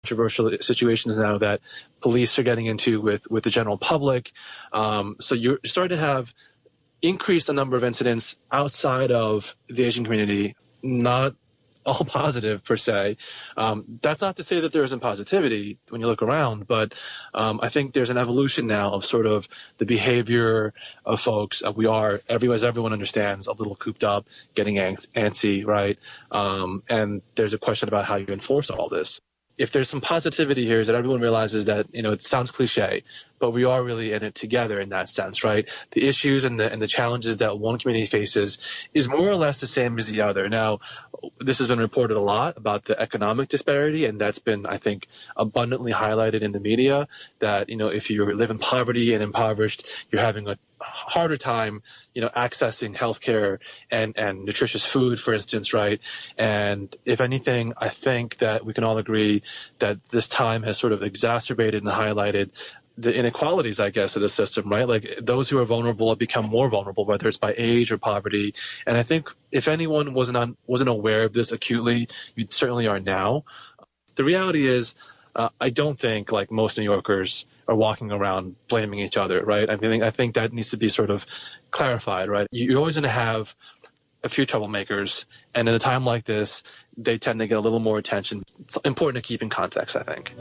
controversial situations now that police are getting into with the general public. So you're starting to have increased the number of incidents outside of the Asian community, not all positive per se. That's not to say that there isn't positivity when you look around, but I think there's an evolution now of sort of the behavior of folks. We are, as everyone understands, a little cooped up, getting antsy, right? And there's a question about how you enforce all this. If there's some positivity here is that everyone realizes that, it sounds cliche, but we are really in it together in that sense, right? The issues and the challenges that one community faces is more or less the same as the other. Now, this has been reported a lot about the economic disparity, and that's been, I think, abundantly highlighted in the media that, if you live in poverty and impoverished, you're having a harder time, accessing healthcare and nutritious food, for instance, right? And if anything, I think that we can all agree that this time has sort of exacerbated and highlighted the inequalities, I guess, of the system, right? Like those who are vulnerable have become more vulnerable, whether it's by age or poverty. And I think if anyone wasn't aware of this acutely, you certainly are now. The reality is, I don't think like most New Yorkers are walking around blaming each other, right? I think that needs to be sort of clarified, right? You're always going to have a few troublemakers, and in a time like this, they tend to get a little more attention. It's important to keep in context, I think.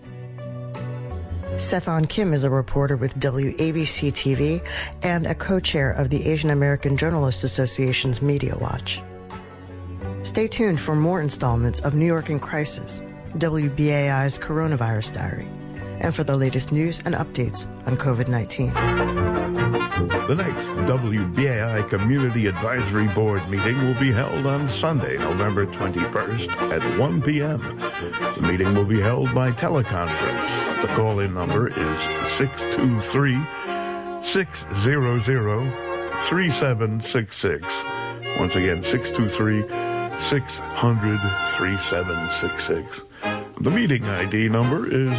Stefan Kim is a reporter with WABC TV and a co-chair of the Asian American Journalists Association's Media Watch. Stay tuned for more installments of New York in Crisis, WBAI's Coronavirus Diary, and for the latest news and updates on COVID-19. The next WBAI Community Advisory Board meeting will be held on Sunday, November 21st at 1 p.m. The meeting will be held by teleconference. The call-in number is 623-600-3766. Once again, 623-600-3766. The meeting ID number is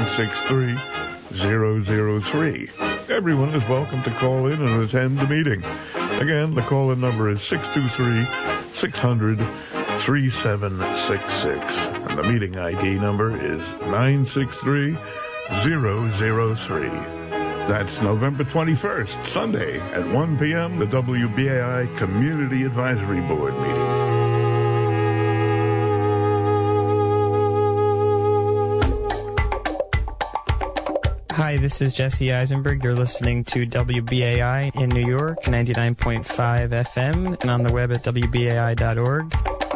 963003. Everyone is welcome to call in and attend the meeting. Again, the call-in number is 623-600-3766. And the meeting ID number is 963003. That's November 21st, Sunday at 1 p.m., the WBAI Community Advisory Board meeting. Hi, this is Jesse Eisenberg. You're listening to WBAI in New York, 99.5 FM, and on the web at WBAI.org.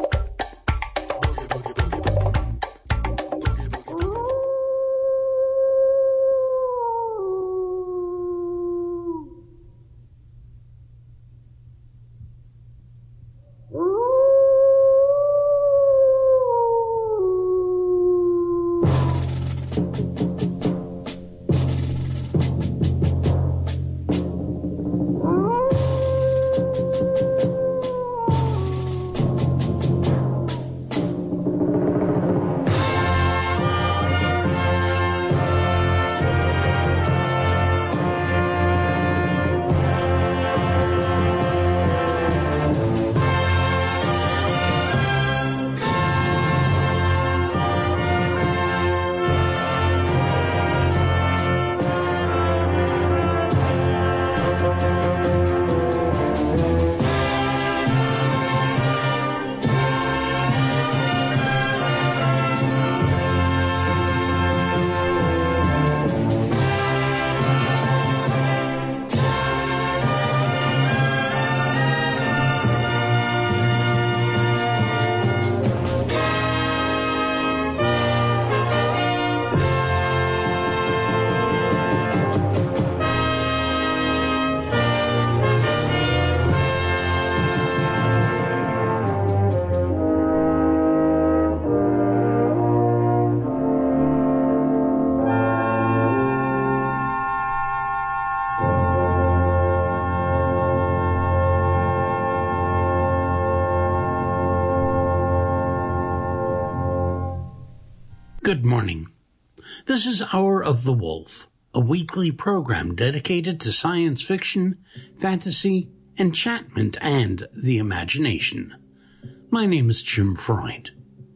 Good morning. This is Hour of the Wolf, a weekly program dedicated to science fiction, fantasy, enchantment, and the imagination. My name is Jim Freund.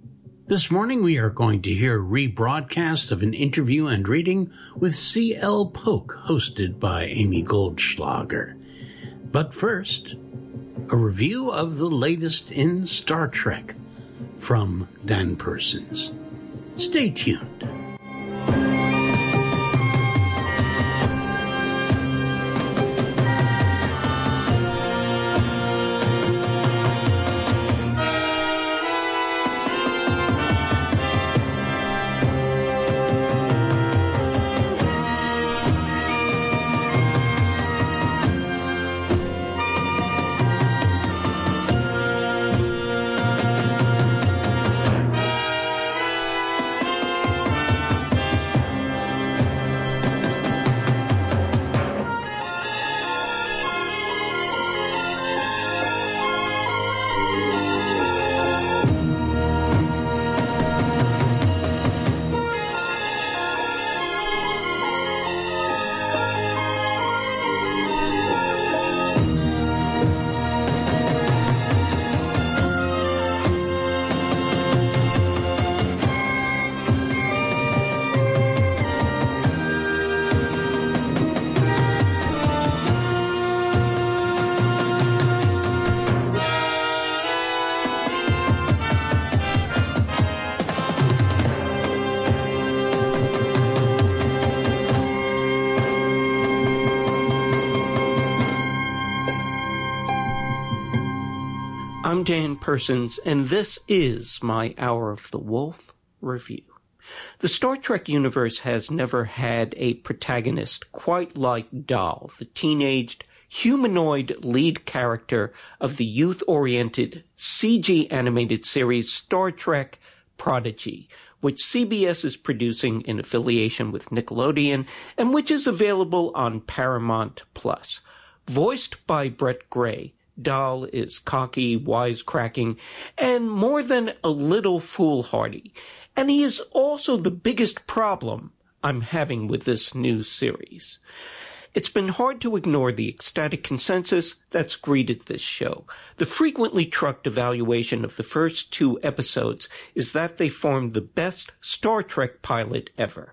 This morning we are going to hear a rebroadcast of an interview and reading with C.L. Polk, hosted by Amy Goldschlager. But first, a review of the latest in Star Trek from Dan Persons. Stay tuned. I'm Dan Persons, and this is my Hour of the Wolf review. The Star Trek universe has never had a protagonist quite like Dal, the teenaged, humanoid lead character of the youth-oriented CG animated series Star Trek Prodigy, which CBS is producing in affiliation with Nickelodeon and which is available on Paramount+. Voiced by Brett Gray, Dal is cocky, wisecracking, and more than a little foolhardy. And he is also the biggest problem I'm having with this new series. It's been hard to ignore the ecstatic consensus that's greeted this show. The frequently trucked evaluation of the first 2 episodes is that they formed the best Star Trek pilot ever.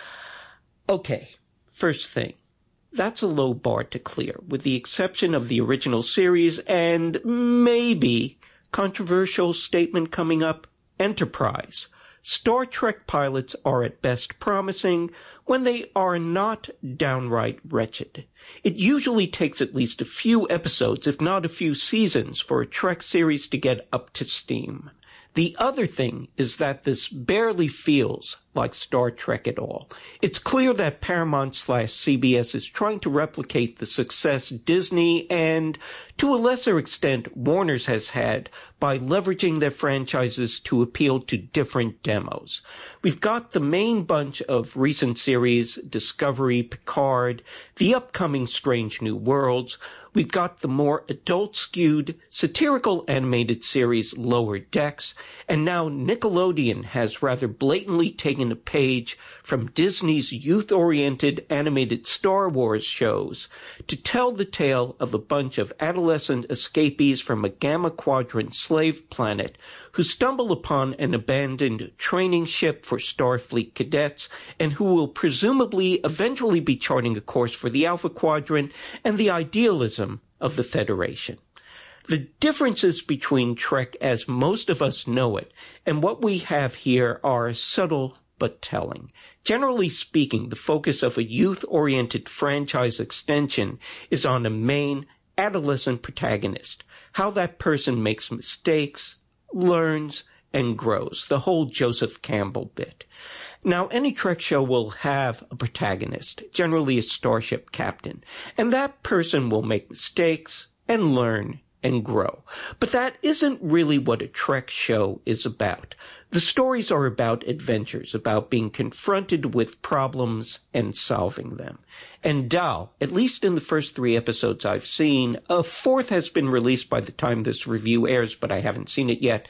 Okay, first thing. That's a low bar to clear, with the exception of the original series and maybe, controversial statement coming up, Enterprise. Star Trek pilots are at best promising when they are not downright wretched. It usually takes at least a few episodes, if not a few seasons, for a Trek series to get up to steam. The other thing is that this barely feels like Star Trek at all. It's clear that Paramount/CBS is trying to replicate the success Disney and, to a lesser extent, Warner's has had by leveraging their franchises to appeal to different demos. We've got the main bunch of recent series, Discovery, Picard, the upcoming Strange New Worlds. We've got the more adult-skewed, satirical animated series Lower Decks, and now Nickelodeon has rather blatantly taken a page from Disney's youth-oriented animated Star Wars shows to tell the tale of a bunch of adolescent escapees from a Gamma Quadrant slave planet who stumble upon an abandoned training ship for Starfleet cadets and who will presumably eventually be charting a course for the Alpha Quadrant and the idealism of the Federation. The differences between Trek as most of us know it and what we have here are subtle but telling. Generally speaking, the focus of a youth-oriented franchise extension is on a main adolescent protagonist, how that person makes mistakes, learns, and grows, the whole Joseph Campbell bit. Now, any Trek show will have a protagonist, generally a starship captain, and that person will make mistakes and learn and grow. But that isn't really what a Trek show is about. The stories are about adventures, about being confronted with problems and solving them. And Dal, at least in the first 3 episodes I've seen, a 4th has been released by the time this review airs, but I haven't seen it yet.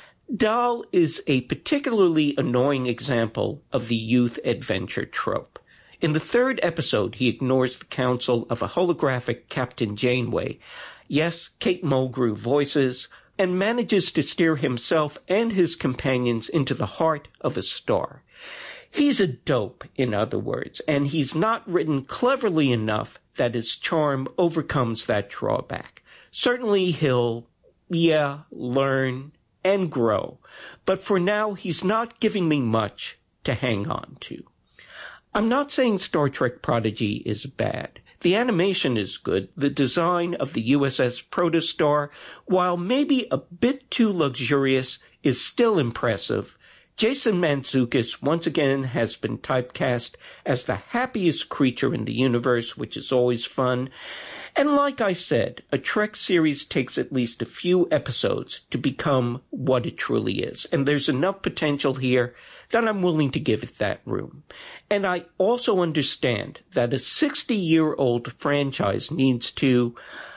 Dal is a particularly annoying example of the youth adventure trope. In the 3rd episode, he ignores the counsel of a holographic Captain Janeway. Yes, Kate Mulgrew voices, and manages to steer himself and his companions into the heart of a star. He's a dope, in other words, and he's not written cleverly enough that his charm overcomes that drawback. Certainly he'll, learn and grow, but for now he's not giving me much to hang on to. I'm not saying Star Trek Prodigy is bad. The animation is good. The design of the USS Protostar, while maybe a bit too luxurious, is still impressive. Jason Mantzoukas once again has been typecast as the happiest creature in the universe, which is always fun. And like I said, a Trek series takes at least a few episodes to become what it truly is. And there's enough potential here that I'm willing to give it that room. And I also understand that a 60-year-old franchise needs to,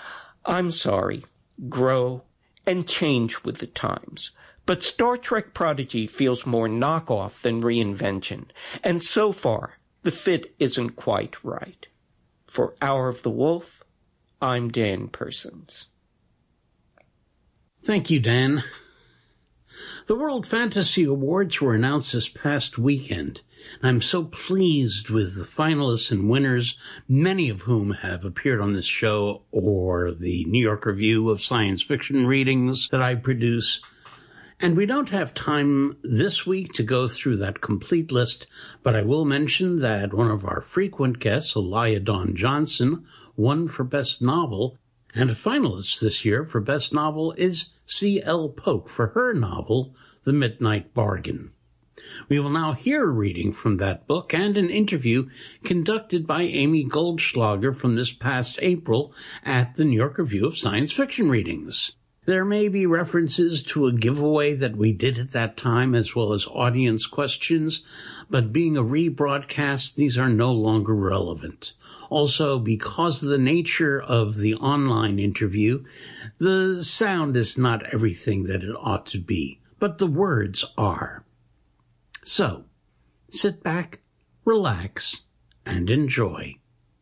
grow and change with the times. But Star Trek Prodigy feels more knockoff than reinvention. And so far, the fit isn't quite right. For Hour of the Wolf, I'm Dan Persons. Thank you, Dan. The World Fantasy Awards were announced this past weekend, and I'm so pleased with the finalists and winners, many of whom have appeared on this show or the New York Review of Science Fiction readings that I produce. And we don't have time this week to go through that complete list, but I will mention that one of our frequent guests, Elia Dawn Johnson, won for Best Novel, and a finalist this year for Best Novel is C.L. Polk for her novel, The Midnight Bargain. We will now hear a reading from that book and an interview conducted by Amy Goldschlager from this past April at the New York Review of Science Fiction Readings. There may be references to a giveaway that we did at that time, as well as audience questions, but being a rebroadcast, these are no longer relevant. Also, because of the nature of the online interview, the sound is not everything that it ought to be, but the words are. So, sit back, relax, and enjoy.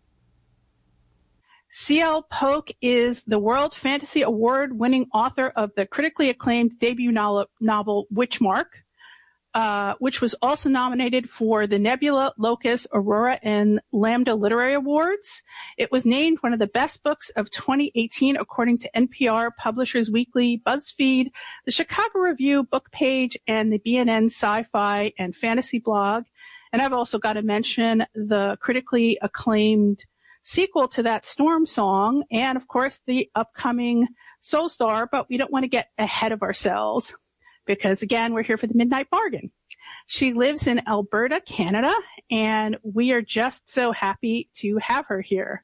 C.L. Polk is the World Fantasy Award-winning author of the critically acclaimed debut novel Witchmark, which was also nominated for the Nebula, Locus, Aurora, and Lambda Literary Awards. It was named one of the best books of 2018 according to NPR, Publishers Weekly, BuzzFeed, the Chicago Review, Book Page, and the BNN Sci-Fi and Fantasy blog. And I've also got to mention the critically acclaimed sequel to that, Storm Song, and of course the upcoming Soul Star, but we don't want to get ahead of ourselves because again, we're here for the Midnight Bargain. She lives in Alberta, Canada, and we are just so happy to have her here.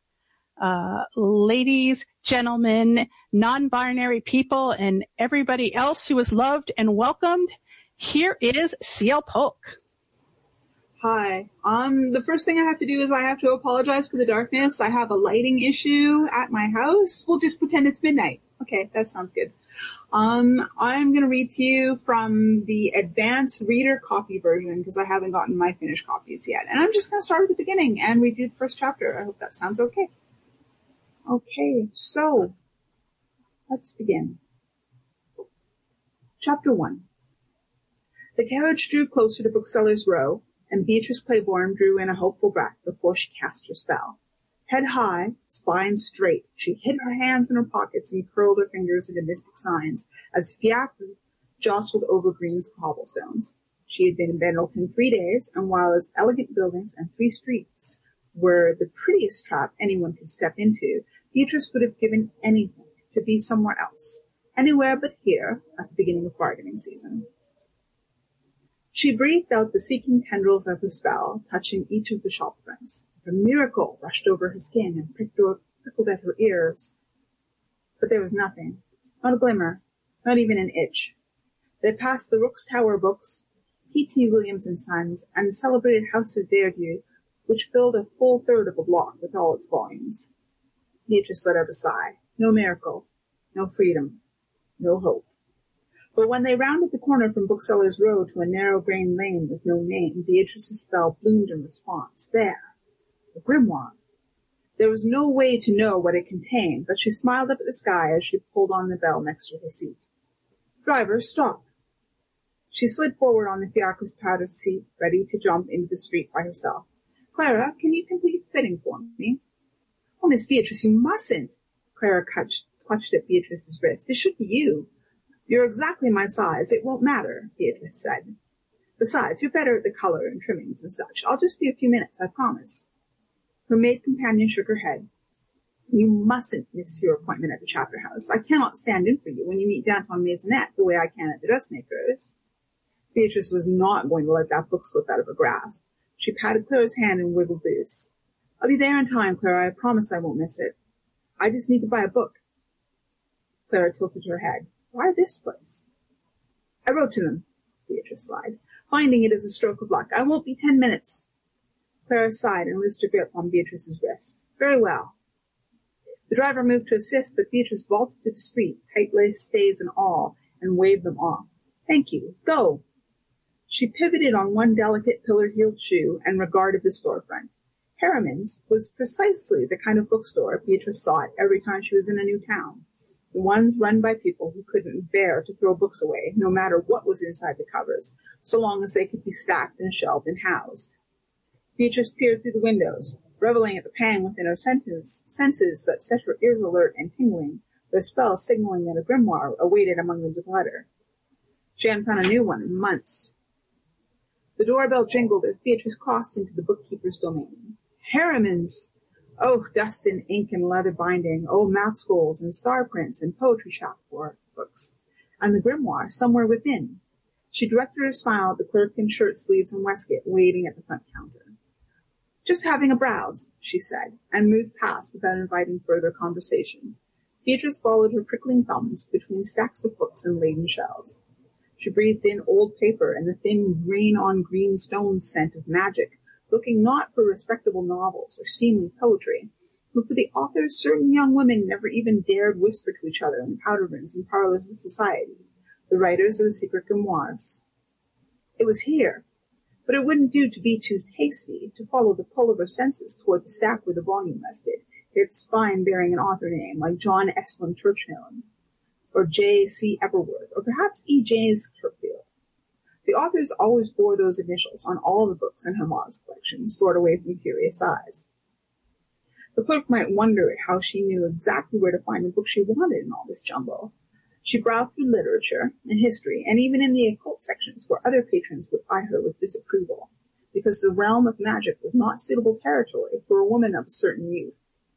Ladies, gentlemen, non-binary people, and everybody else who is loved and welcomed, here is C.L. Polk. Hi. The first thing I have to do is I have to apologize for the darkness. I have a lighting issue at my house. We'll just pretend it's midnight. Okay, that sounds good. I'm going to read to you from the advanced reader copy version because I haven't gotten my finished copies yet. And I'm just going to start at the beginning and read you the first chapter. I hope that sounds okay. Okay, so let's begin. Chapter 1. The carriage drew closer to Bookseller's Row, and Beatrice Claiborne drew in a hopeful breath before she cast her spell. Head high, spine straight, she hid her hands in her pockets and curled her fingers into mystic signs as Fiacre jostled over green cobblestones. She had been in Pendleton 3 days, and while its elegant buildings and 3 streets were the prettiest trap anyone could step into, Beatrice would have given anything to be somewhere else, anywhere but here at the beginning of bargaining season. She breathed out the seeking tendrils of her spell, touching each of the shop fronts. A miracle rushed over her skin and prickled at her ears. But there was nothing, not a glimmer, not even an itch. They passed the Rook's Tower books, P.T. Williams and Sons, and the celebrated House of Verdieu, which filled a full third of a block with all its volumes. Beatrice let out a sigh. No miracle, no freedom, no hope. But when they rounded the corner from Bookseller's Row to a narrow grain lane with no name, Beatrice's spell bloomed in response. There, the grimoire. There was no way to know what it contained, but she smiled up at the sky as she pulled on the bell next to her seat. Driver, stop. She slid forward on the fiacre's padded seat, ready to jump into the street by herself. Clara, can you complete the fitting for me? Oh, Miss Beatrice, you mustn't. Clara clutched at Beatrice's wrist. It should be you. You're exactly my size. It won't matter, Beatrice said. Besides, you're better at the color and trimmings and such. I'll just be a few minutes, I promise. Her maid companion shook her head. You mustn't miss your appointment at the chapter house. I cannot stand in for you when you meet Danton Maisonette the way I can at the dressmaker's. Beatrice was not going to let that book slip out of her grasp. She patted Clara's hand and wiggled loose. I'll be there in time, Clara. I promise I won't miss it. I just need to buy a book. Clara tilted her head. Why this place? I wrote to them, Beatrice lied, finding it is a stroke of luck. I won't be 10 minutes. Clara sighed and loosed her grip on Beatrice's wrist. Very well. The driver moved to assist, but Beatrice vaulted to the street, tight-laced stays and all, and waved them off. Thank you. Go. She pivoted on one delicate pillar-heeled shoe and regarded the storefront. Harriman's was precisely the kind of bookstore Beatrice sought every time she was in a new town. The ones run by people who couldn't bear to throw books away, no matter what was inside the covers, so long as they could be stacked and shelved and housed. Beatrice peered through the windows, reveling at the pang within her senses that set her ears alert and tingling, their spell signaling that a grimoire awaited among the declutter. She hadn't found a new one in months. The doorbell jingled as Beatrice crossed into the bookkeeper's domain. Harriman's! Oh, dust and ink and leather binding, old math scrolls and star prints and poetry shop books, and the grimoire somewhere within. She directed her smile at the clerk in shirt sleeves and waistcoat waiting at the front counter. Just having a browse, she said, and moved past without inviting further conversation. Beatrice followed her prickling thumbs between stacks of books and laden shelves. She breathed in old paper and the thin green-on-green stone scent of magic, looking not for respectable novels or seemly poetry, but for the authors certain young women never even dared whisper to each other in the powder rooms and parlors of society, the writers of the secret grimoires. It was here, but it wouldn't do to be too hasty, to follow the pull of her senses toward the stack where the volume rested, its spine bearing an author name like John Estlin Churchmill, or J.C. Everworth, or perhaps E.J.'s Kirkfield. The authors always bore those initials on all the books in her mom's collection, stored away from curious eyes. The clerk might wonder how she knew exactly where to find the book she wanted in all this jumble. She browsed through literature and history, and even in the occult sections where other patrons would eye her with disapproval, because the realm of magic was not suitable territory for a woman of a certain youth.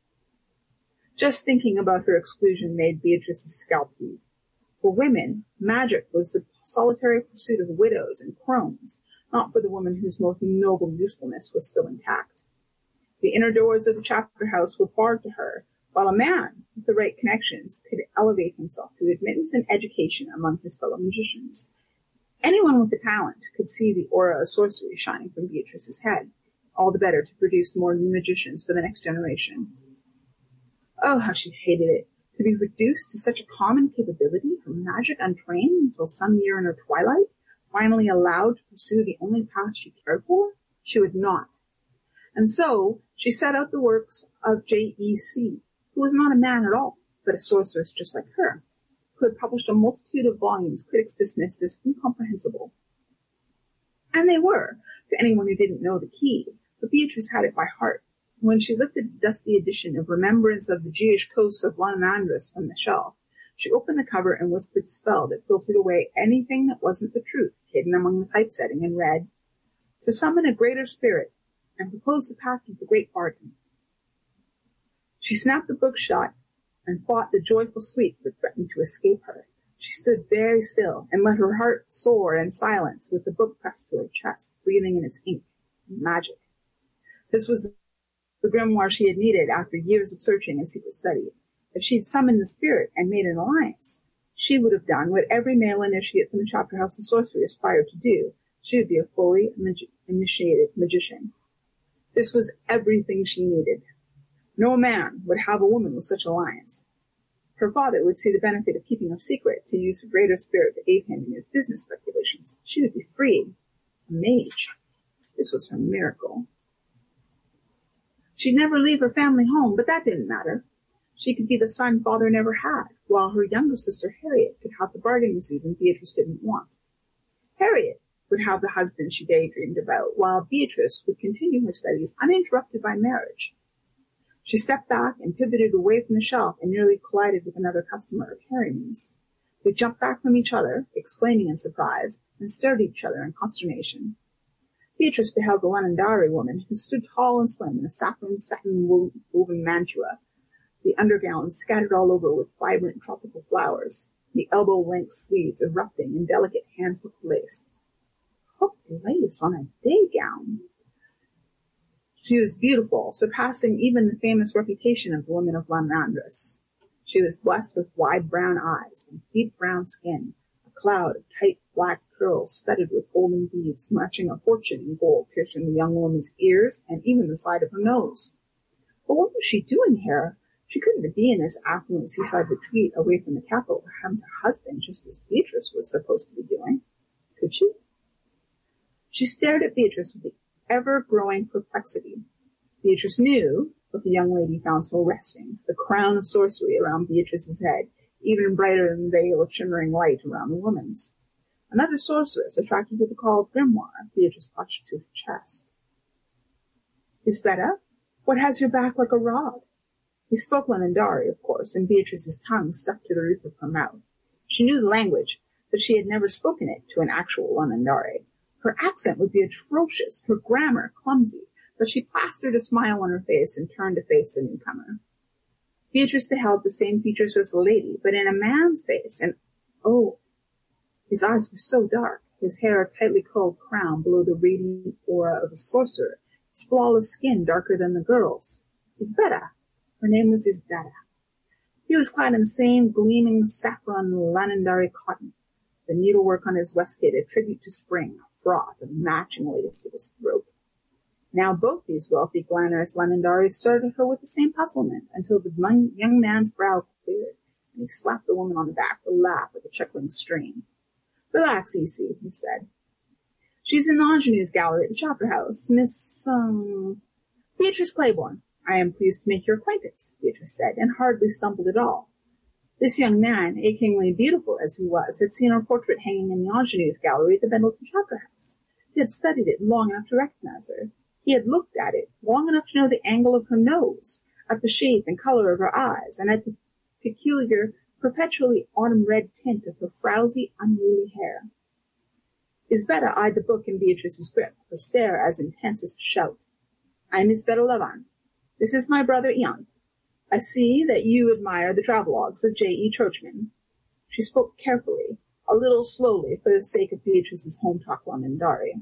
Just thinking about her exclusion made Beatrice's scalp heave. For women, magic was the solitary pursuit of widows and crones, not for the woman whose most noble usefulness was still intact. The inner doors of the chapter house were barred to her, while a man with the right connections could elevate himself to admittance and education among his fellow magicians. Anyone with the talent could see the aura of sorcery shining from Beatrice's head, all the better to produce more new magicians for the next generation. Oh, how she hated it, to be reduced to such a common capability from magic untrained until some year in her twilight, finally allowed to pursue the only path she cared for? She would not. And so she set out the works of J.E.C., who was not a man at all, but a sorceress just like her, who had published a multitude of volumes critics dismissed as incomprehensible. And they were, to anyone who didn't know the key, but Beatrice had it by heart. When she lifted a dusty edition of Remembrance of the Jewish Coasts of Lanamandris from the shelf, she opened the cover and whispered the spell that filtered away anything that wasn't the truth hidden among the typesetting and read, to summon a greater spirit and propose the path of the great bargain. She snapped the book shut and fought the joyful squeak that threatened to escape her. She stood very still and let her heart soar in silence with the book pressed to her chest, breathing in its ink and magic. This was the grimoire she had needed after years of searching and secret study. If she had summoned the spirit and made an alliance, she would have done what every male initiate from the chapter house of sorcery aspired to do. She would be a fully initiated magician. This was everything she needed. No man would have a woman with such alliance. Her father would see the benefit of keeping her secret to use her greater spirit to aid him in his business speculations. She would be free. A mage. This was her miracle. She'd never leave her family home, but that didn't matter. She could be the son father never had, while her younger sister Harriet could have the bargaining season Beatrice didn't want. Harriet would have the husband she daydreamed about, while Beatrice would continue her studies uninterrupted by marriage. She stepped back and pivoted away from the shelf and nearly collided with another customer of Harriman's. They jumped back from each other, exclaiming in surprise, and stared at each other in consternation. Beatrice beheld the Londonderry woman, who stood tall and slim in a satin woven mantua, the undergown scattered all over with vibrant tropical flowers, the elbow-length sleeves erupting in delicate hand-hooked lace. Hooked lace on a day gown! She was beautiful, surpassing even the famous reputation of the women of Londres. She was blessed with wide brown eyes and deep brown skin, a cloud of tight black curls studded with golden beads, matching a fortune in gold piercing the young woman's ears and even the side of her nose. But what was she doing here? She couldn't be in this affluent seaside retreat away from the capital to hunt her husband just as Beatrice was supposed to be doing. Could she? She stared at Beatrice with the ever-growing perplexity. Beatrice knew what the young lady found so arresting, the crown of sorcery around Beatrice's head, even brighter than the veil of shimmering light around the woman's. Another sorceress attracted to the call of grimoire, Beatrice clutched to her chest. Isbetta, what has your back like a rod? He spoke Londonderry, of course, and Beatrice's tongue stuck to the roof of her mouth. She knew the language, but she had never spoken it to an actual Londonderry. Her accent would be atrocious, her grammar clumsy, but she plastered a smile on her face and turned to face the newcomer. Beatrice beheld the same features as the lady, but in a man's face, and his eyes were so dark, his hair a tightly curled crown below the radiant aura of a sorcerer, his flawless skin darker than the girl's. Isbetta. Her name was Isbetta. He was clad in the same gleaming saffron Londonderry cotton, the needlework on his waistcoat a tribute to spring, a froth of matching lace at his throat. Now both these wealthy, glamorous Londonderrys stared at her with the same puzzlement until the young man's brow cleared, and he slapped the woman on the back with a laugh with a chuckling strain. Relax, Easy, he said. She's in the Ingenue's gallery at the Chapter House, Miss, Beatrice Claiborne. I am pleased to make your acquaintance, Beatrice said, and hardly stumbled at all. This young man, achingly beautiful as he was, had seen her portrait hanging in the Ingenue's gallery at the Pendleton Chapter House. He had studied it long enough to recognize her. He had looked at it long enough to know the angle of her nose, at the shape and color of her eyes, and at the peculiar, perpetually autumn-red tint of her frowsy, unruly hair. Isbetta eyed the book in Beatrice's grip, her stare as intense as a shout. I am Isbetta Levant. This is my brother Ian. I see that you admire the travelogues of J.E. Churchman. She spoke carefully, a little slowly for the sake of Beatrice's home talk Londonderry.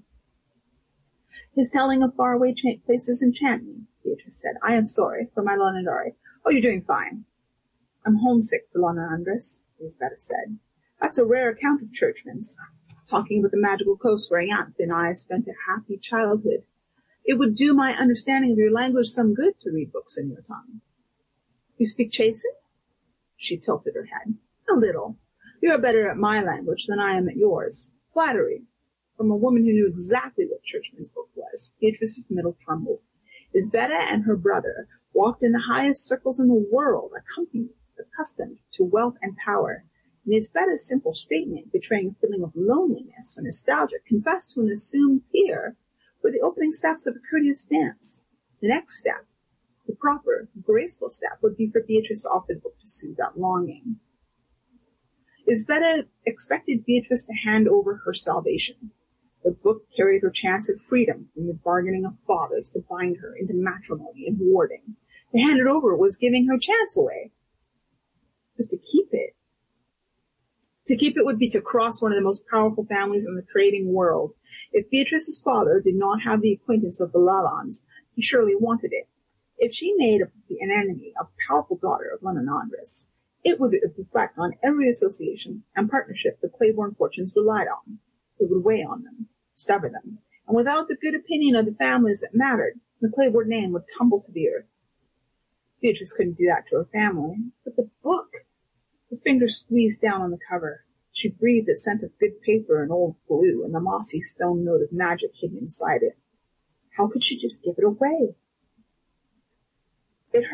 His telling of faraway places enchant me, Beatrice said. I am sorry for my Londonderry. Oh, you're doing fine. I'm homesick for Londres, Isbetta said. That's a rare account of Churchman's, talking about the magical coast where Yant and I spent a happy childhood. It would do my understanding of your language some good to read books in your tongue. You speak Chasen? She tilted her head. A little. You are better at my language than I am at yours. Flattery. From a woman who knew exactly what Churchman's book was. Beatrice's middle trembled. Isbetta and her brother walked in the highest circles in the world, accustomed to wealth and power. And Isbetta's simple statement, betraying a feeling of loneliness or nostalgia, confessed to an assumed peer, were the opening steps of a courteous dance. The next step, the proper, graceful step, would be for Beatrice to offer the book to soothe that longing. Isbetta expected Beatrice to hand over her salvation. The book carried her chance of freedom from the bargaining of fathers to bind her into matrimony and warding. To hand it over was giving her chance away. But to keep it would be to cross one of the most powerful families in the trading world. If Beatrice's father did not have the acquaintance of the Lalondes, he surely wanted it. If she made an enemy, a powerful daughter of Londres, it would reflect on every association and partnership the Claiborne fortunes relied on. It would weigh on them, sever them, and without the good opinion of the families that mattered, the Claiborne name would tumble to the earth. Beatrice couldn't do that to her family, but the book. Her fingers squeezed down on the cover. She breathed the scent of good paper and old glue and the mossy stone note of magic hidden inside it. How could she just give it away? It hurt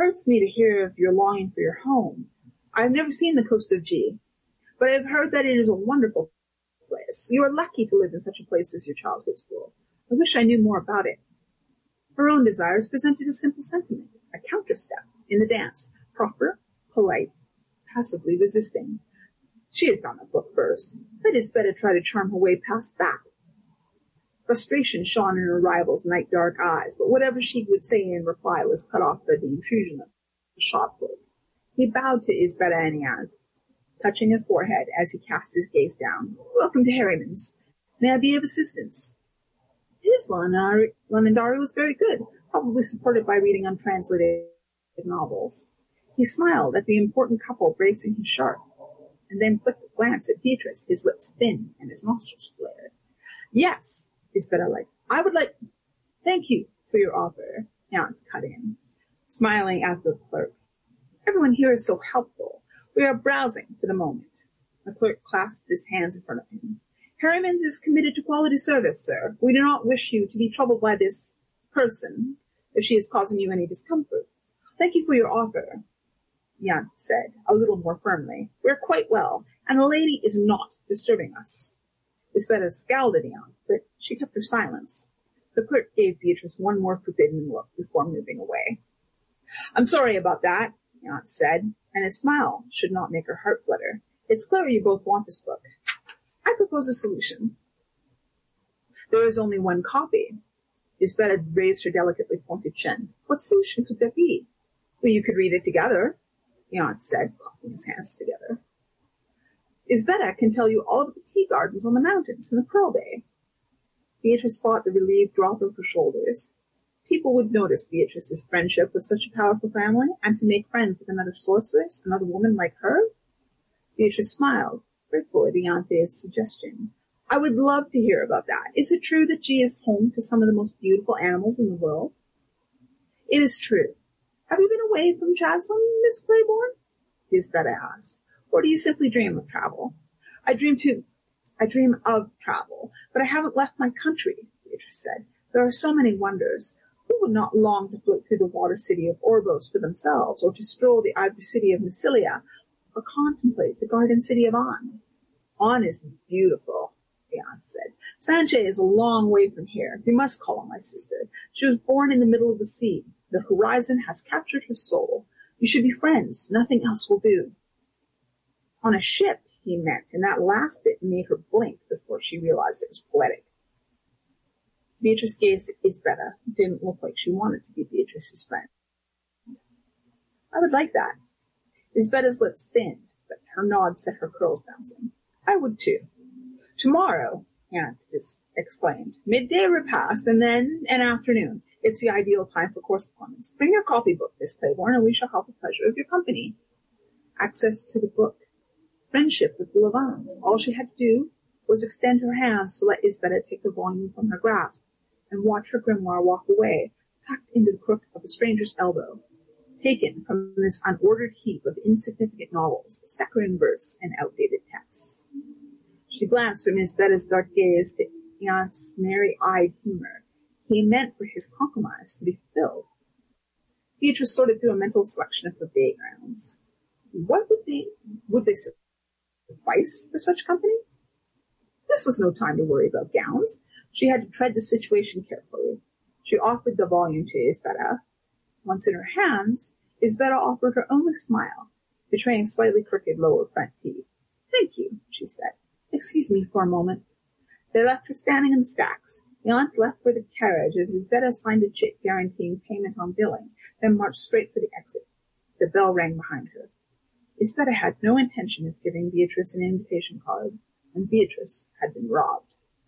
hurts me to hear of your longing for your home. I have never seen the coast of G, but I have heard that it is a wonderful place. You are lucky to live in such a place as your childhood school. I wish I knew more about it. Her own desires presented a simple sentiment, a counter-step in the dance, proper, polite, passively resisting. She had found a book first. Let Isbetta try to charm her way past that. Frustration shone in her rival's night-dark eyes, but whatever she would say in reply was cut off by the intrusion of the shopbook. He bowed to Isbetta and Jan, touching his forehead as he cast his gaze down. Welcome to Harriman's. May I be of assistance? His Londonderry was very good, probably supported by reading untranslated novels. He smiled at the important couple bracing his sharp, and then flicked a glance at Beatrice, his lips thin and his nostrils flared. Yes, Isbetta I would like, thank you for your offer, Jan cut in, smiling at the clerk. Everyone here is so helpful. We are browsing for the moment. The clerk clasped his hands in front of him. Harriman's is committed to quality service, sir. We do not wish you to be troubled by this person if she is causing you any discomfort. Thank you for your offer, Jan said, a little more firmly. We're quite well, and the lady is not disturbing us. Isbetta scowled at Jan, but she kept her silence. The clerk gave Beatrice one more forbidden look before moving away. I'm sorry about that, Jan said, and his smile should not make her heart flutter. It's clear you both want this book. I propose a solution. There is only one copy. Isbetta raised her delicately pointed chin. What solution could there be? Well, you could read it together, Jan said, clapping his hands together. Isbetta can tell you all about the tea gardens on the mountains and the Pearl Bay. Beatrice fought the relieved drop of her shoulders. People would notice Beatrice's friendship with such a powerful family, and to make friends with another sorceress, another woman like her? Beatrice smiled, grateful at Ianthe's suggestion. I would love to hear about that. Is it true that G is home to some of the most beautiful animals in the world? It is true. Have you been away from Chaslin, Miss Claiborne? Isbetta asked. Or do you simply dream of travel? I dream of travel, but I haven't left my country, Beatrice said. There are so many wonders. Who would not long to float through the water city of Orbos for themselves, or to stroll the ivory city of Massilia, or contemplate the garden city of On? On is beautiful, Jan said. Sanjay is a long way from here. You must call her my sister. She was born in the middle of the sea. The horizon has captured her soul. You should be friends. Nothing else will do. On a ship, he meant, and that last bit made her blink before she realized it was poetic. Beatrice gazed at Isbetta. It didn't look like she wanted to be Beatrice's friend. I would like that. Isbetta's lips thinned, but her nod set her curls bouncing. I would too. Tomorrow, Aunt exclaimed. Midday repast, and then an afternoon. It's the ideal time for correspondence. Bring your copybook, Miss Claiborne, and we shall have the pleasure of your company. Access to the book. Friendship with the Levans. All she had to do was extend her hands to let Isbetta take the volume from her grasp and watch her grimoire walk away, tucked into the crook of the stranger's elbow, taken from this unordered heap of insignificant novels, saccharine verse, and outdated texts. She glanced from Isbetta's dark gaze to Iant's merry-eyed humor. He meant for his compromise to be fulfilled. Beatrice sorted through a mental selection of her backgrounds. What would they suffice for such company? This was no time to worry about gowns. She had to tread the situation carefully. She offered the volume to Isbetta. Once in her hands, Isbetta offered her only smile, betraying slightly crooked lower front teeth. Thank you, she said. Excuse me for a moment. They left her standing in the stacks. The aunt left for the carriage as Isbetta signed a check guaranteeing payment on billing, then marched straight for the exit. The bell rang behind her. Isbetta had no intention of giving Beatrice an invitation card, and Beatrice had been robbed.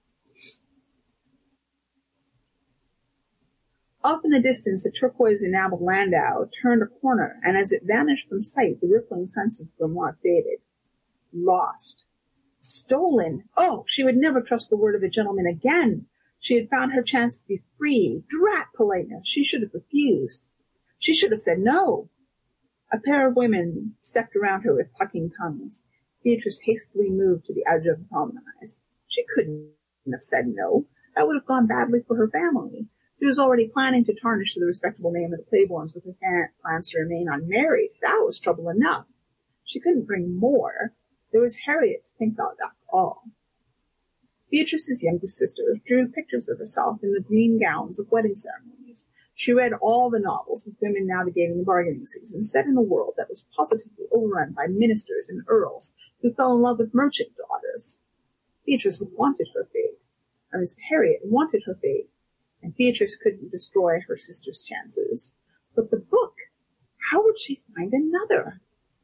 Off in the distance, a turquoise-enameled landau turned a corner, and as it vanished from sight, the rippling sense of the grimoire faded. Lost. Stolen! Oh, she would never trust the word of a gentleman again. She had found her chance to be free. Drat politeness! She should have refused. She should have said no. A pair of women stepped around her with clucking tongues. Beatrice hastily moved to the edge of the promenade. She couldn't have said no. That would have gone badly for her family. She was already planning to tarnish the respectable name of the Claibornes with her plans to remain unmarried. That was trouble enough. She couldn't bring more. There was Harriet to think about after all. Beatrice's younger sister drew pictures of herself in the green gowns of wedding ceremonies. She read all the novels of women navigating the bargaining season, set in a world that was positively overrun by ministers and earls who fell in love with merchant daughters. Beatrice wanted her fate. Harriet wanted her fate, and Beatrice couldn't destroy her sister's chances. But the book, how would she find another?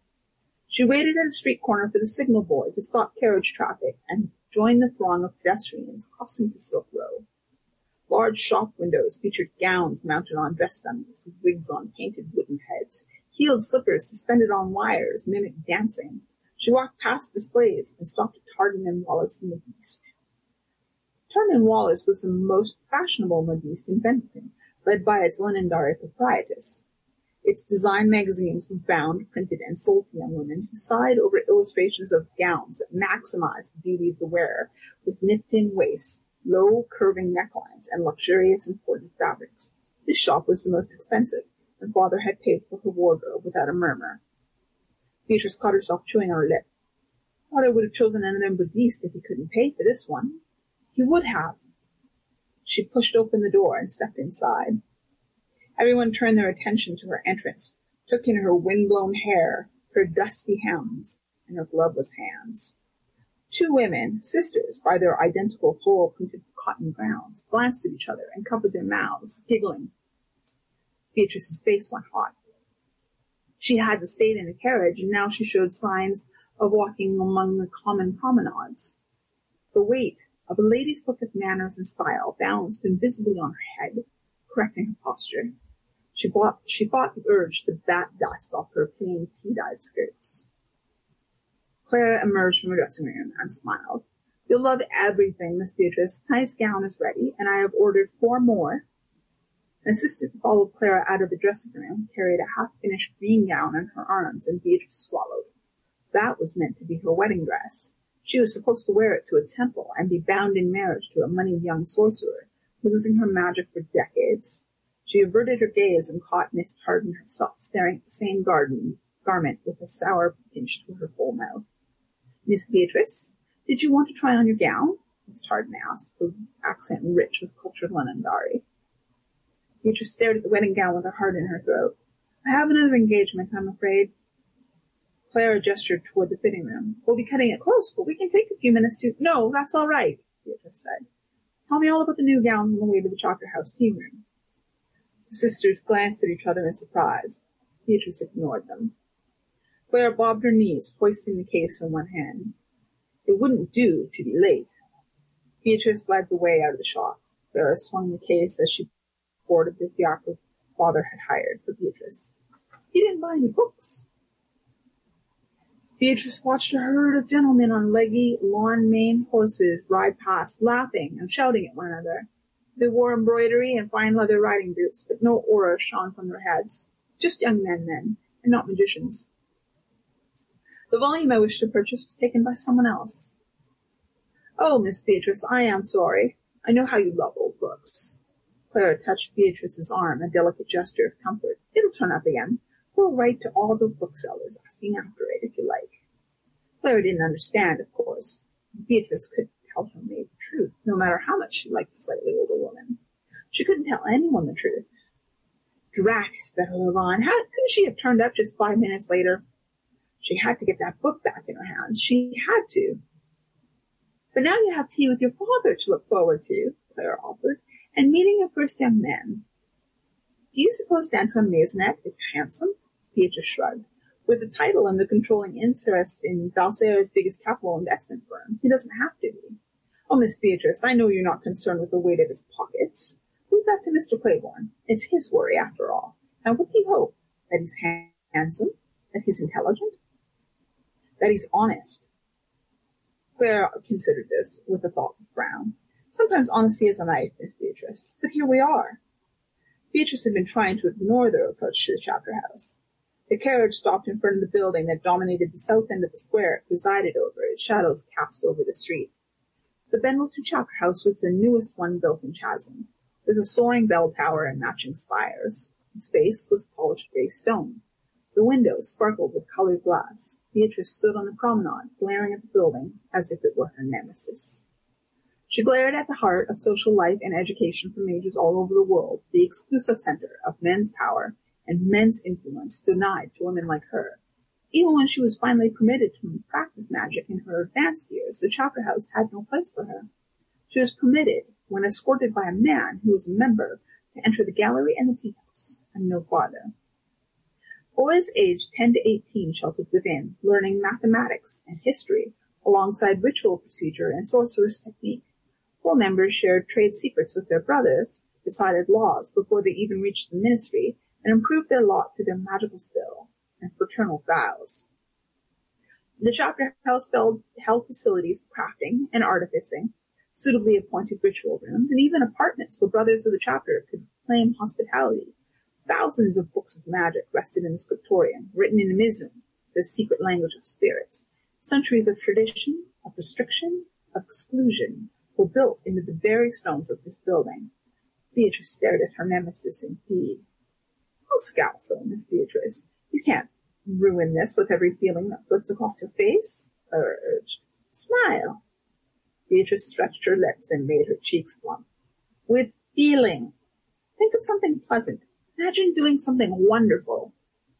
She waited at a street corner for the signal boy to stop carriage traffic and join the throng of pedestrians crossing to Silk Row. Large shop windows featured gowns mounted on dress dummies with wigs on painted wooden heads. Heeled slippers suspended on wires mimicked dancing. She walked past displays and stopped at Tartan and Wallace Modiste. Tartan and Wallace was the most fashionable modiste in Benton, led by its Londonderry proprietress. Its design magazines were bound, printed, and sold to young women who sighed over illustrations of gowns that maximized the beauty of the wearer with nipped-in waists, low curving necklines, and luxurious imported fabrics. This shop was the most expensive, and father had paid for her wardrobe without a murmur. Beatrice caught herself chewing her lip. Father would have chosen another modiste if he couldn't pay for this one. He would have. She pushed open the door and stepped inside. Everyone turned their attention to her entrance, took in her wind-blown hair, her dusty hands, and her gloveless hands. Two women, sisters by their identical floral-printed cotton gowns, glanced at each other and covered their mouths, giggling. Beatrice's face went hot. She had stayed in a carriage, and now she showed signs of walking among the common promenades. The weight of a lady's book of manners and style balanced invisibly on her head, correcting her posture. She fought the urge to bat dust off her plain tea-dyed skirts. Clara emerged from her dressing room and smiled. You'll love everything, Miss Beatrice. Tonight's gown is ready, and I have ordered 4 more. An assistant followed Clara out of the dressing room, carried a half-finished green gown in her arms, and Beatrice swallowed. That was meant to be her wedding dress. She was supposed to wear it to a temple and be bound in marriage to a moneyed young sorcerer, losing her magic for decades. She averted her gaze and caught Miss Tartan herself staring at the same garment with a sour pinch to her full mouth. Miss Beatrice, did you want to try on your gown? Miss Tartan asked, her accent rich with cultured Londonderry. Beatrice stared at the wedding gown with her heart in her throat. I have another engagement, I'm afraid. Clara gestured toward the fitting room. We'll be cutting it close, but we can take a few minutes to— No, that's all right, Beatrice said. Tell me all about the new gown on the way to the Chopper House tea room. The sisters glanced at each other in surprise. Beatrice ignored them. Clara bobbed her knees, hoisting the case in one hand. It wouldn't do to be late. Beatrice led the way out of the shop. Clara swung the case as she boarded the fiacre father had hired for Beatrice. He didn't buy any books. Beatrice watched a herd of gentlemen on leggy, lawn-maned horses ride past, laughing and shouting at one another. They wore embroidery and fine leather riding boots, but no aura shone from their heads. Just young men then, and not magicians. The volume I wished to purchase was taken by someone else. Oh, Miss Beatrice, I am sorry. I know how you love old books. Clara touched Beatrice's arm, a delicate gesture of comfort. It'll turn up again. We'll write to all the booksellers asking after it, if you like. Clara didn't understand, of course. Beatrice couldn't tell her maid the truth, no matter how much she liked the slightly older woman. She couldn't tell anyone the truth. Drat, sputtered Levon. How couldn't she have turned up just 5 minutes later? She had to get that book back in her hands. She had to. But now you have tea with your father to look forward to, Clara offered, and meeting your first young man. Do you suppose Danton Maisonette is handsome? Beatrice shrugged. With the title and the controlling interest in Valser's biggest capital investment firm, he doesn't have to be. Oh, Miss Beatrice, I know you're not concerned with the weight of his pockets. Leave that to Mr. Claiborne. It's his worry, after all. And what do you hope? That he's handsome? That he's intelligent? That he's honest? Clara considered this with a thoughtful frown. Sometimes honesty is a knife, Miss Beatrice, but here we are. Beatrice had been trying to ignore their approach to the Chapter House. The carriage stopped in front of the building that dominated the south end of the square it presided over, its shadows cast over the street. The Pendleton Chapter House was the newest one built in Chatham. with a soaring bell tower and matching spires. Its base was polished gray stone. The windows sparkled with colored glass. Beatrice stood on the promenade, glaring at the building as if it were her nemesis. She glared at the heart of social life and education for majors all over the world, the exclusive center of men's power and men's influence denied to women like her. Even when she was finally permitted to practice magic in her advanced years, the chapter house had no place for her. She was permitted, when escorted by a man who was a member, to enter the gallery and the tea house, and no farther. Boys aged 10 to 18 sheltered within, learning mathematics and history, alongside ritual procedure and sorcerer's technique. Full members shared trade secrets with their brothers, decided laws before they even reached the ministry, and improved their lot through their magical skill and fraternal vows. The chapter house held facilities for crafting and artificing, suitably appointed ritual rooms, and even apartments where brothers of the chapter could claim hospitality. Thousands of books of magic rested in the scriptorium, written in Mizun, the secret language of spirits. Centuries of tradition, of restriction, of exclusion were built into the very stones of this building. Beatrice stared at her nemesis indeed. "Oh, Scalzo, Miss Beatrice, you can't ruin this with every feeling that flits across your face," I urged. "Smile." Beatrice stretched her lips and made her cheeks plump. "With feeling. Think of something pleasant. Imagine doing something wonderful."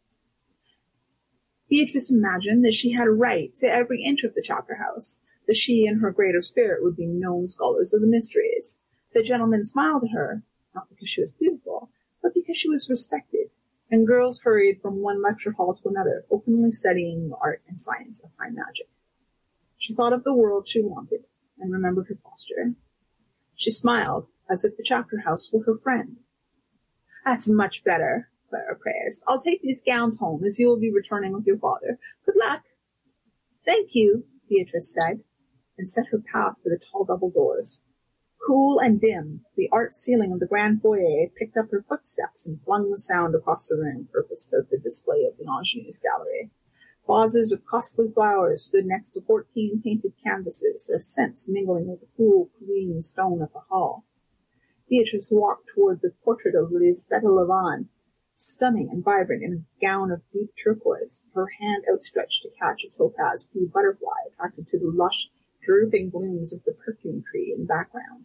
Beatrice imagined that she had a right to every inch of the chapter house, that she and her greater spirit would be known scholars of the mysteries. The gentlemen smiled at her, not because she was beautiful, but because she was respected, and girls hurried from one lecture hall to another, openly studying the art and science of high magic. She thought of the world she wanted, and remembered her posture. She smiled, as if the chapter house were her friend. "That's much better," Clara praised. "I'll take these gowns home, as you will be returning with your father. Good luck." "Thank you," Beatrice said, and set her path for the tall double doors. Cool and dim, the arched ceiling of the grand foyer picked up her footsteps and flung the sound across the room, purposed as the display of the ingenue's gallery. Vases of costly flowers stood next to 14 painted canvases, their scents mingling with the cool green stone of the hall. Beatrice walked toward the portrait of Lisbetta Lavande, stunning and vibrant in a gown of deep turquoise, her hand outstretched to catch a topaz blue butterfly attracted to the lush, drooping blooms of the perfume tree in the background.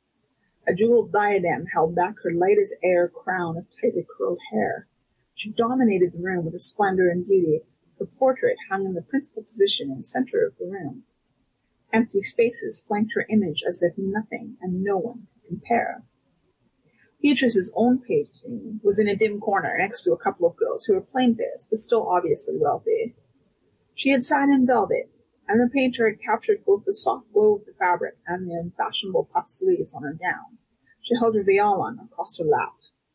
A jeweled diadem held back her light-as-air crown of tightly curled hair. She dominated the room with her splendor and beauty. The portrait hung in the principal position in the center of the room. Empty spaces flanked her image as if nothing and no one could compare. Beatrice's own painting was in a dim corner next to a couple of girls who were plain-faced but still obviously wealthy. She had sat in velvet, and the painter had captured both the soft glow of the fabric and the unfashionable puff sleeves on her gown. She held her veil on across her lap.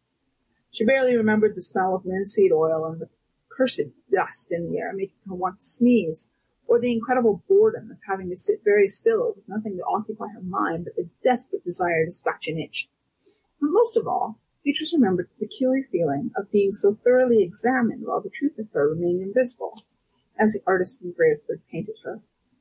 She barely remembered the smell of linseed oil and the cursed dust in the air, making her want to sneeze, or the incredible boredom of having to sit very still with nothing to occupy her mind but the desperate desire to scratch an itch. But most of all, Beatrice remembered the peculiar feeling of being so thoroughly examined while the truth of her remained invisible, as the artist from Graveford painted her.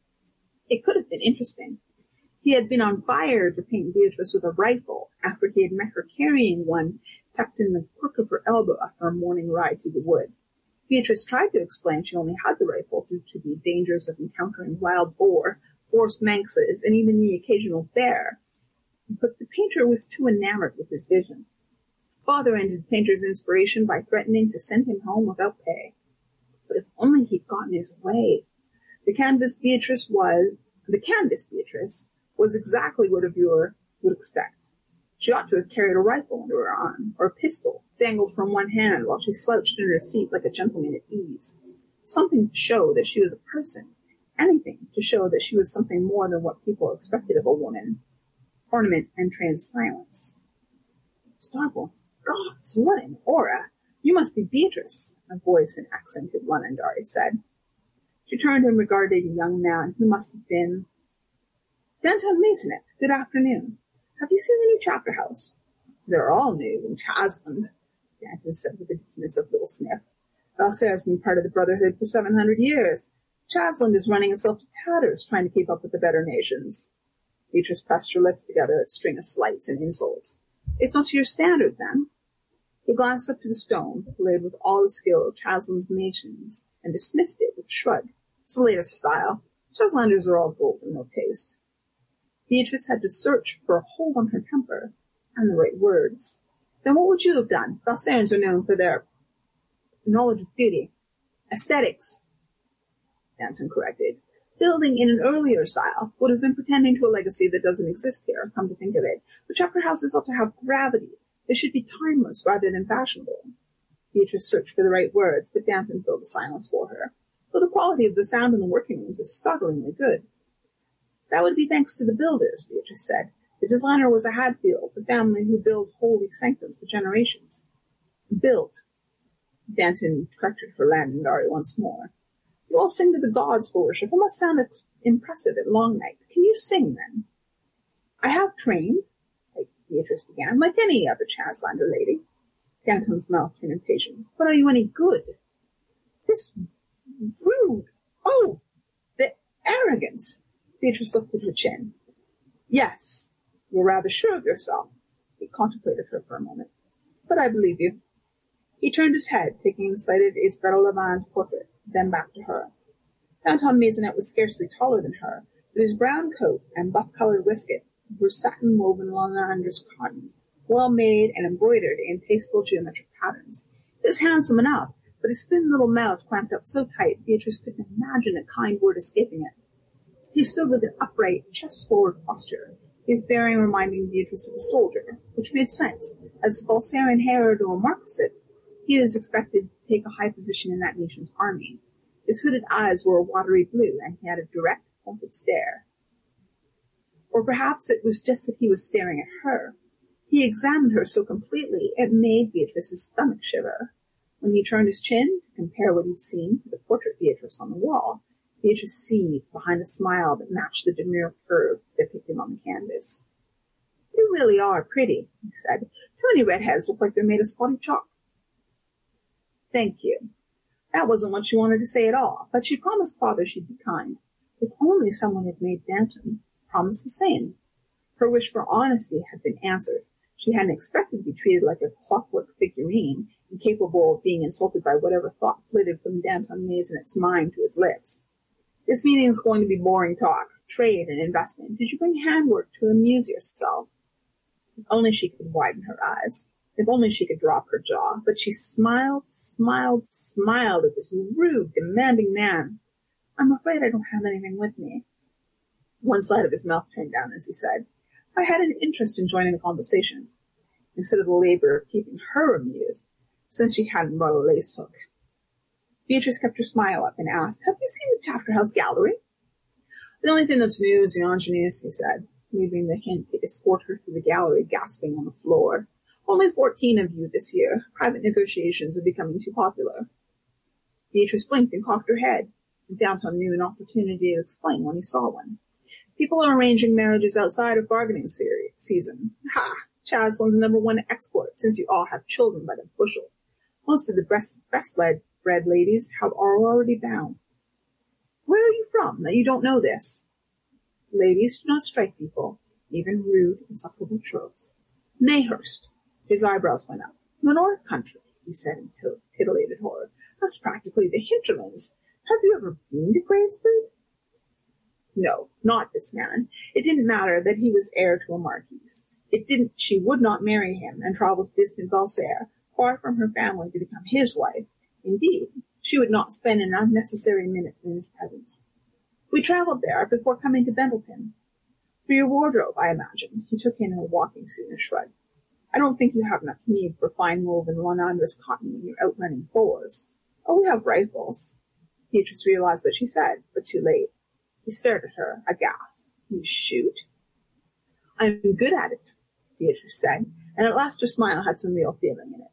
It could have been interesting. He had been on fire to paint Beatrice with a rifle after he had met her carrying one tucked in the crook of her elbow after a morning ride through the wood. Beatrice tried to explain she only had the rifle due to the dangers of encountering wild boar, forest manxes, and even the occasional bear, but the painter was too enamored with his vision. Father ended the painter's inspiration by threatening to send him home without pay. But if only he'd gotten his way. The canvas Beatrice was exactly what a viewer would expect. She ought to have carried a rifle under her arm, or a pistol, dangled from one hand while she slouched in her seat like a gentleman at ease. Something to show that she was a person. Anything to show that she was something more than what people expected of a woman. Ornament and trained silence. Starboard, gods, what an aura! You must be Beatrice, a voice in accented Londonderry said. She turned and regarded a young man who must have been Danton Masonet. Good afternoon. Have you seen the new chapter house? They're all new in Chasland, Danton said with a dismissive little sniff. Valserre has been part of the Brotherhood for 700 years. Chasland is running itself to tatters, trying to keep up with the better nations. Beatrice pressed her lips together at a string of slights and insults. It's not to your standard, then? He glanced up to the stone, laid with all the skill of Chasland's masons, and dismissed it with a shrug. It's the latest style. Chaslanders are all gold and no taste. Beatrice had to search for a hold on her temper and the right words. Then what would you have done? Valsarians are known for their knowledge of beauty. Aesthetics, Danton corrected. Building in an earlier style would have been pretending to a legacy that doesn't exist here, come to think of it. But chapter houses ought to have gravity. They should be timeless rather than fashionable. Beatrice searched for the right words, but Danton filled the silence for her. Though the quality of the sound in the working rooms is staggeringly good. That would be thanks to the builders, Beatrice said. The designer was a Hadfield, the family who built holy sanctums for generations. Built. Danton corrected her Landandari once more. You all sing to the gods for worship. It must sound impressive at long night. Can you sing, then? I have trained, Beatrice began, like any other Chaslander lady. Danton's mouth turned impatient. But are you any good? This rude. Oh, the arrogance. Beatrice lifted her chin. Yes, you're rather sure of yourself. He contemplated her for a moment. But I believe you. He turned his head, taking the sight of Isabelle Lavan's portrait, then back to her. Danton Maisonette was scarcely taller than her, but his brown coat and buff-colored waistcoat were satin-woven Lananders cotton, well-made and embroidered in tasteful geometric patterns. He was handsome enough, but his thin little mouth clamped up so tight Beatrice couldn't imagine a kind word escaping it. He stood with an upright, chest-forward posture, his bearing reminding Beatrice of a soldier, which made sense. As Valsarian Herod or Marquisate, he was expected to take a high position in that nation's army. His hooded eyes were a watery blue, and he had a direct, pointed stare. Or perhaps it was just that he was staring at her. He examined her so completely it made Beatrice's stomach shiver. When he turned his chin to compare what he'd seen to the portrait Beatrice on the wall, Beatrice seethed behind a smile that matched the demure curve depicted on the canvas. You really are pretty, he said. Too many redheads look like they're made of spotty chalk. Thank you. That wasn't what she wanted to say at all, but she promised Father she'd be kind. If only someone had made Danton promise the same. Her wish for honesty had been answered. She hadn't expected to be treated like a clockwork figurine, incapable of being insulted by whatever thought flitted from Danton Maisonette's mind to his lips. This meeting is going to be boring talk, trade and investment. Did you bring handwork to amuse yourself? If only she could widen her eyes. If only she could drop her jaw. But she smiled at this rude, demanding man. I'm afraid I don't have anything with me. One side of his mouth turned down as he said, I had an interest in joining the conversation, instead of the labor of keeping her amused, since she hadn't brought a lace hook. Beatrice kept her smile up and asked, Have you seen the Chapter House gallery? The only thing that's new is the ingenues, he said, leaving the hint to escort her through the gallery, gasping on the floor. Only 14 of you this year. Private negotiations are becoming too popular. Beatrice blinked and cocked her head. Danton knew an opportunity to explain when he saw one. People are arranging marriages outside of bargaining season. Ha! Chasland's #1 export, since you all have children by the bushel. Most of the breastbred ladies are already bound. Where are you from, that you don't know this? Ladies do not strike people, even rude, insufferable tropes. Mayhurst. His eyebrows went up. The North Country, he said in titillated horror. That's practically the hinterlands. Have you ever been to Gravesford? No, not this man. It didn't matter that he was heir to a marquise. She would not marry him and travel to distant Valsaire, far from her family, to become his wife. Indeed, she would not spend an unnecessary minute in his presence. We traveled there before coming to Bendleton. For your wardrobe, I imagine. He took in her walking suit and shrugged. I don't think you have much need for fine-woven Lananders cotton when you're outrunning boars. Oh, we have rifles. Beatrice realized what she said, but too late. He stared at her, aghast. You shoot? I'm good at it, Beatrice said, and at last her smile had some real feeling in it.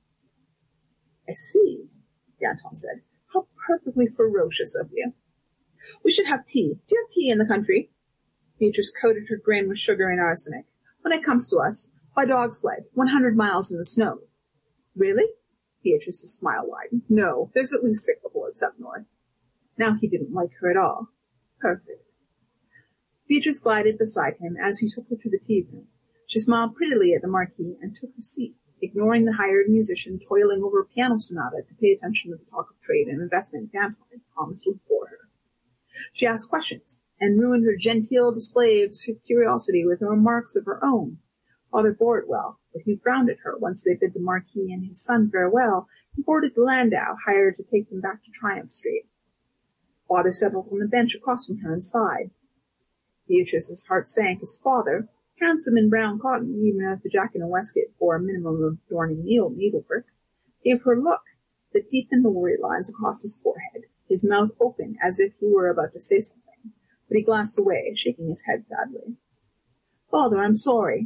I see, Danton said. How perfectly ferocious of you. We should have tea. Do you have tea in the country? Beatrice coated her grin with sugar and arsenic. When it comes to us, by dog sled, 100 miles in the snow. Really? Beatrice's smile widened. No, there's at least 6 aboards up north. Now he didn't like her at all. Perfect. Beatrice glided beside him as he took her to the tea room. She smiled prettily at the Marquis and took her seat, ignoring the hired musician toiling over a piano sonata to pay attention to the talk of trade and investment Dan had promised would bore her. She asked questions and ruined her genteel display of curiosity with remarks of her own. Father bore it well, but he frowned at her once they bid the Marquis and his son farewell and boarded the landau hired to take them back to Triumph Street. Father settled on the bench across from her and sighed. Beatrice's heart sank as Father, handsome in brown cotton, even if the jacket and waistcoat bore a minimum of adorning needlework, gave her a look that deepened the worried lines across his forehead, his mouth open as if he were about to say something, but he glanced away, shaking his head sadly. Father, I'm sorry.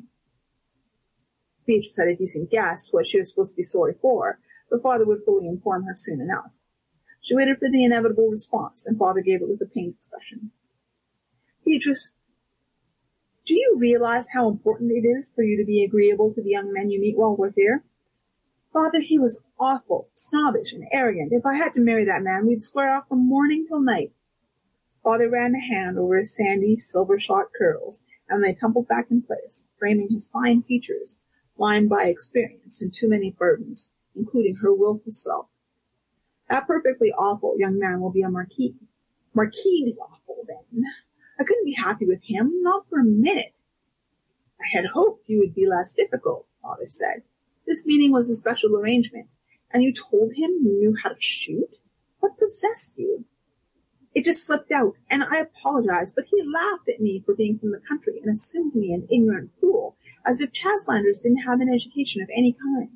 Beatrice had a decent guess what she was supposed to be sorry for, but Father would fully inform her soon enough. She waited for the inevitable response, and Father gave it with a pained expression. Beatrice, do you realize how important it is for you to be agreeable to the young men you meet while we're here? Father, he was awful, snobbish, and arrogant. If I had to marry that man, we'd square off from morning till night. Father ran a hand over his sandy, silver-shot curls, and they tumbled back in place, framing his fine features, lined by experience and too many burdens, including her willful self. That perfectly awful young man will be a Marquis. Marquis the awful, then. I couldn't be happy with him, not for a minute. I had hoped you would be less difficult, Father said. This meeting was a special arrangement, and you told him you knew how to shoot? What possessed you? It just slipped out, and I apologize, but he laughed at me for being from the country and assumed me an ignorant fool, as if Chaslanders didn't have an education of any kind.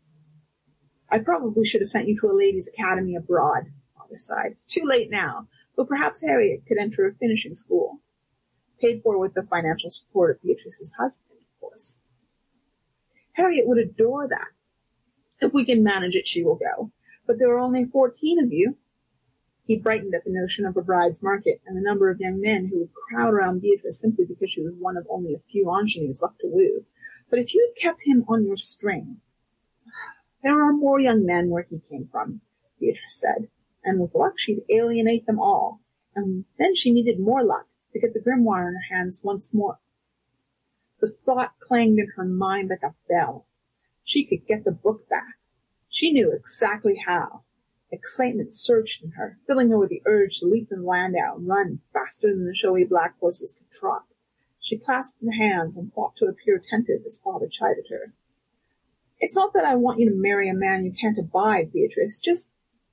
I probably should have sent you to a ladies' academy abroad, Father sighed. Too late now, but perhaps Harriet could enter a finishing school. Paid for with the financial support of Beatrice's husband, of course. Harriet would adore that. If we can manage it, she will go. But there are only 14 of you. He brightened at the notion of a bride's market and the number of young men who would crowd around Beatrice simply because she was one of only a few ingenues left to woo. But if you had kept him on your string... There are more young men where he came from, Beatrice said, and with luck she'd alienate them all, and then she needed more luck to get the grimoire in her hands once more. The thought clanged in her mind like a bell. She could get the book back. She knew exactly how. Excitement surged in her, filling her with the urge to leap in the landau and run faster than the showy black horses could trot. She clasped her hands and fought to appear attentive as Father chided her. It's not that I want you to marry a man you can't abide, Beatrice. Just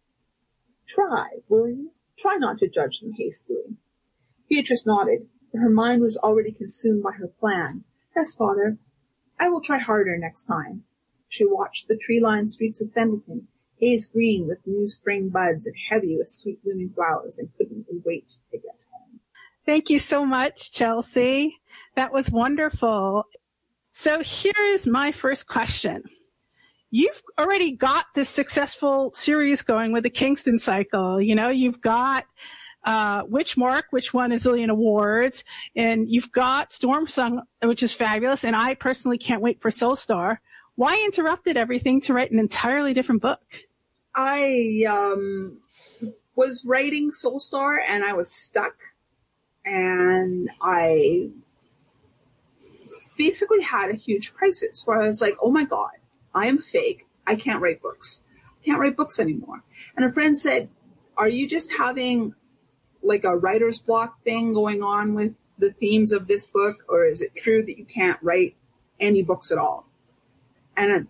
try, will you? Try not to judge them hastily. Beatrice nodded, but her mind was already consumed by her plan. Yes, Father, I will try harder next time. She watched the tree-lined streets of Pendleton, haze green with new spring buds and heavy with sweet blooming flowers, and couldn't wait to get home. Thank you so much, Chelsea. That was wonderful. So here is my first question. You've already got this successful series going with the Kingston Cycle. You know, you've got Witchmark, which won a zillion awards, and you've got Stormsong, which is fabulous, and I personally can't wait for Soulstar. Why interrupted everything to write an entirely different book? I was writing Soulstar, and I was stuck, and I basically had a huge crisis where I was like, oh my God, I am fake. I can't write books. I can't write books anymore. And a friend said, are you just having like a writer's block thing going on with the themes of this book? Or is it true that you can't write any books at all? And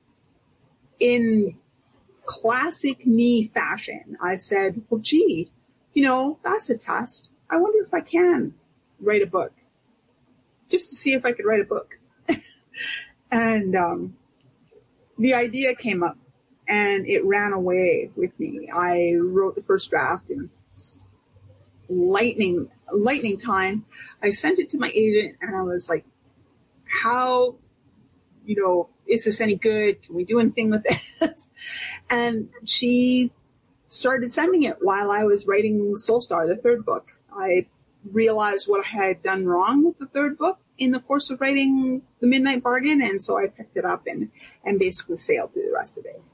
in classic me fashion, I said, well, gee, you know, that's a test. I wonder if I can write a book. Just to see if I could write a book. And the idea came up, and it ran away with me. I wrote the first draft in lightning time. I sent it to my agent, and I was like, how, you know, is this any good? Can we do anything with this? And she started sending it while I was writing Soulstar, the third book. I realized what I had done wrong with the third book in the course of writing The Midnight Bargain, and so I picked it up and basically sailed through the rest of it.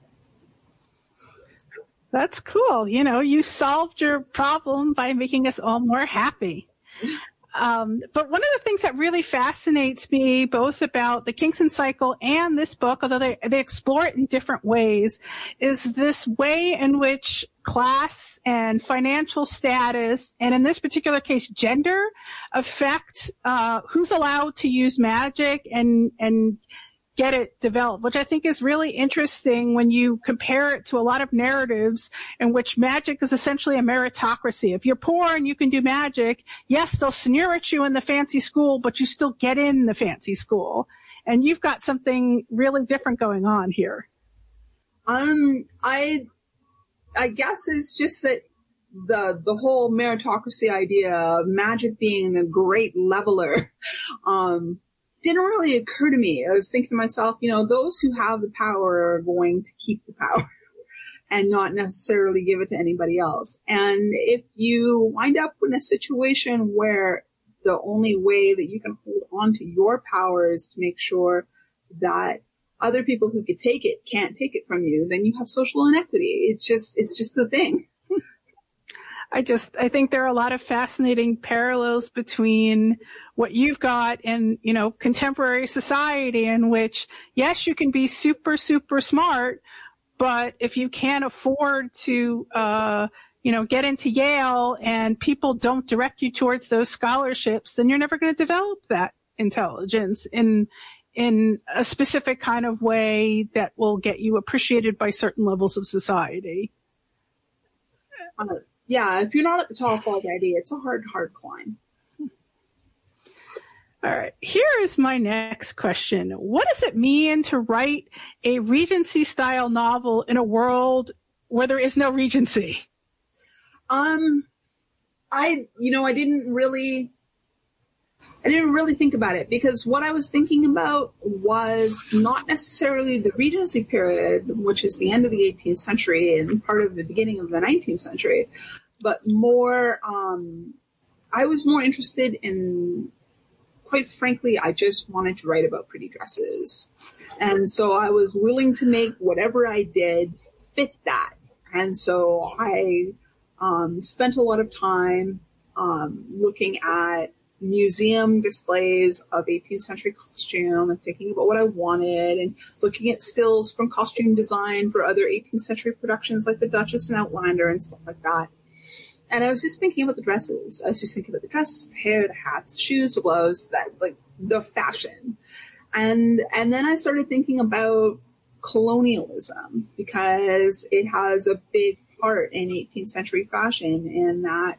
That's cool. You know, you solved your problem by making us all more happy. But one of the things that really fascinates me, both about the Kingston Cycle and this book, although they explore it in different ways, is this way in which class and financial status, and in this particular case, gender, affect who's allowed to use magic and get it developed, which I think is really interesting when you compare it to a lot of narratives in which magic is essentially a meritocracy. If you're poor and you can do magic, yes, they'll sneer at you in the fancy school, but you still get in the fancy school. And you've got something really different going on here. I guess it's just that the whole meritocracy idea of magic being a great leveler, didn't really occur to me. I was thinking to myself, those who have the power are going to keep the power and not necessarily give it to anybody else. And if you wind up in a situation where the only way that you can hold on to your power is to make sure that other people who could take it can't take it from you, then you have social inequity. It's just the thing. I think there are a lot of fascinating parallels between what you've got in, contemporary society in which, yes, you can be super, super smart, but if you can't afford to, get into Yale and people don't direct you towards those scholarships, then you're never going to develop that intelligence in a specific kind of way that will get you appreciated by certain levels of society. Yeah, if you're not at the top already, it's a hard climb. All right. Here is my next question. What does it mean to write a Regency-style novel in a world where there is no Regency? I didn't really think about it, because what I was thinking about was not necessarily the Regency period, which is the end of the 18th century and part of the beginning of the 19th century, but more, I was more interested in, quite frankly, I just wanted to write about pretty dresses. And so I was willing to make whatever I did fit that. And so I spent a lot of time looking at museum displays of 18th century costume and thinking about what I wanted, and looking at stills from costume design for other 18th century productions like the Duchess and Outlander and stuff like that. And I was just thinking about the dresses. I was just thinking about the dresses, the hair, the hats, the shoes, the gloves, the fashion. And then I started thinking about colonialism, because it has a big part in 18th century fashion, and that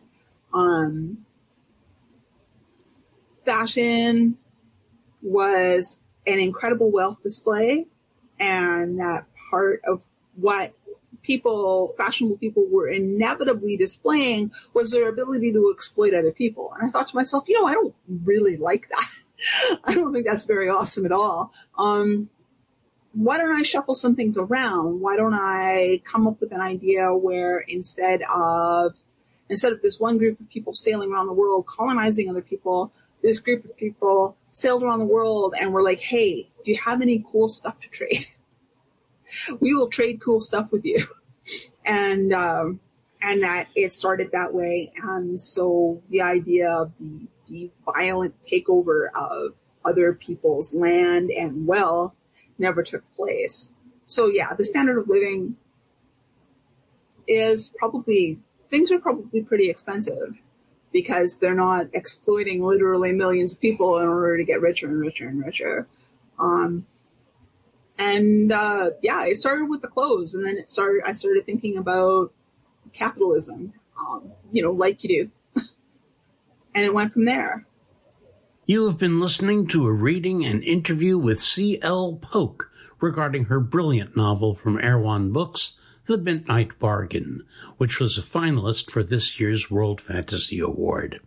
fashion was an incredible wealth display, and that part of what fashionable people were inevitably displaying was their ability to exploit other people. And I thought to myself, I don't really like that. I don't think that's very awesome at all. Why don't I shuffle some things around? Why don't I come up with an idea where instead of this one group of people sailing around the world, colonizing other people, this group of people sailed around the world and were like, hey, do you have any cool stuff to trade? We will trade cool stuff with you. And that it started that way. And so the idea of the violent takeover of other people's land and wealth never took place. So yeah, the standard of living things are probably pretty expensive, because they're not exploiting literally millions of people in order to get richer and richer and richer. It started with the clothes, and then I started thinking about capitalism, like you do. And it went from there. You have been listening to a reading and interview with C.L. Polk regarding her brilliant novel from Erewhon Books, The Midnight Bargain, which was a finalist for this year's World Fantasy Award.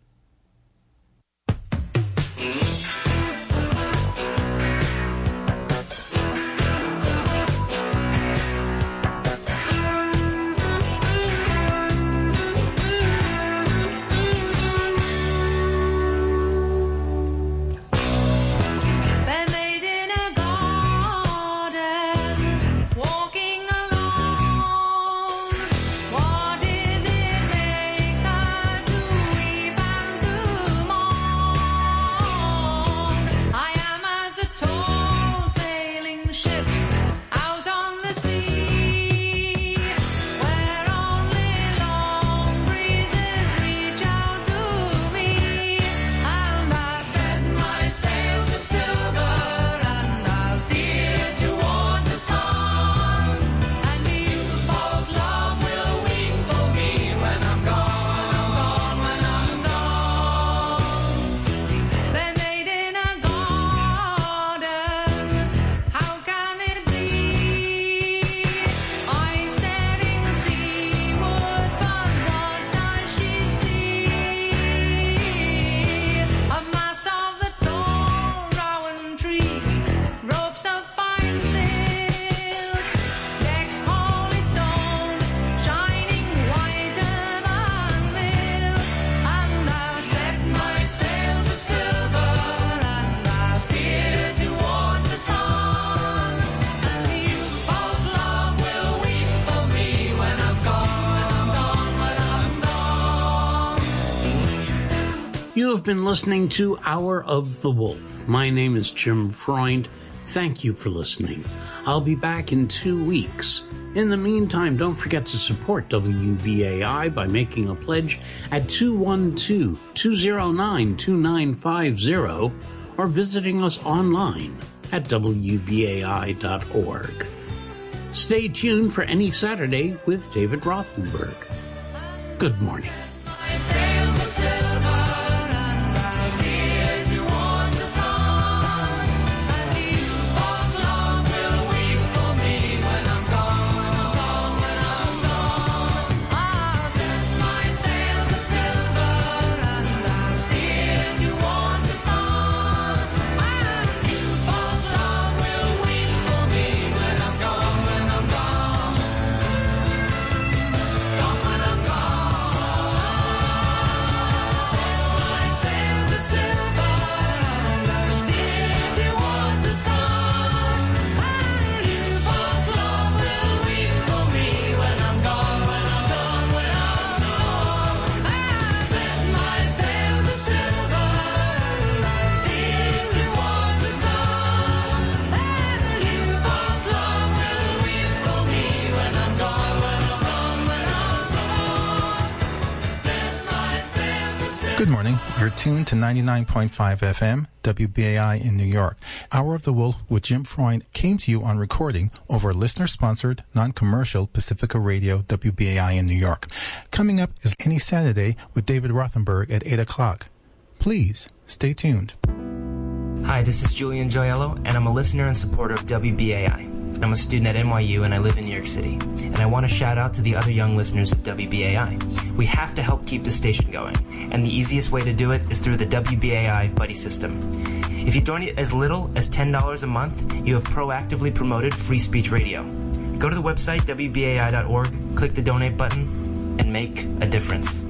You have been listening to Hour of the Wolf. My name is Jim Freund. Thank you for listening. I'll be back in 2 weeks. In the meantime, don't forget to support WBAI by making a pledge at 212-209-2950 or visiting us online at WBAI.org. Stay tuned for Any Saturday with David Rothenberg. Good morning. Good morning. You're tuned to 99.5 FM, WBAI in New York. Hour of the Wolf with Jim Freund came to you on recording over listener-sponsored, non-commercial Pacifica Radio, WBAI in New York. Coming up is Any Saturday with David Rothenberg at 8 o'clock. Please stay tuned. Hi, this is Julian Gioello, and I'm a listener and supporter of WBAI. I'm a student at NYU, and I live in New York City. And I want to shout out to the other young listeners of WBAI. We have to help keep the station going, and the easiest way to do it is through the WBAI Buddy System. If you donate as little as $10 a month, you have proactively promoted free speech radio. Go to the website, WBAI.org, click the donate button, and make a difference.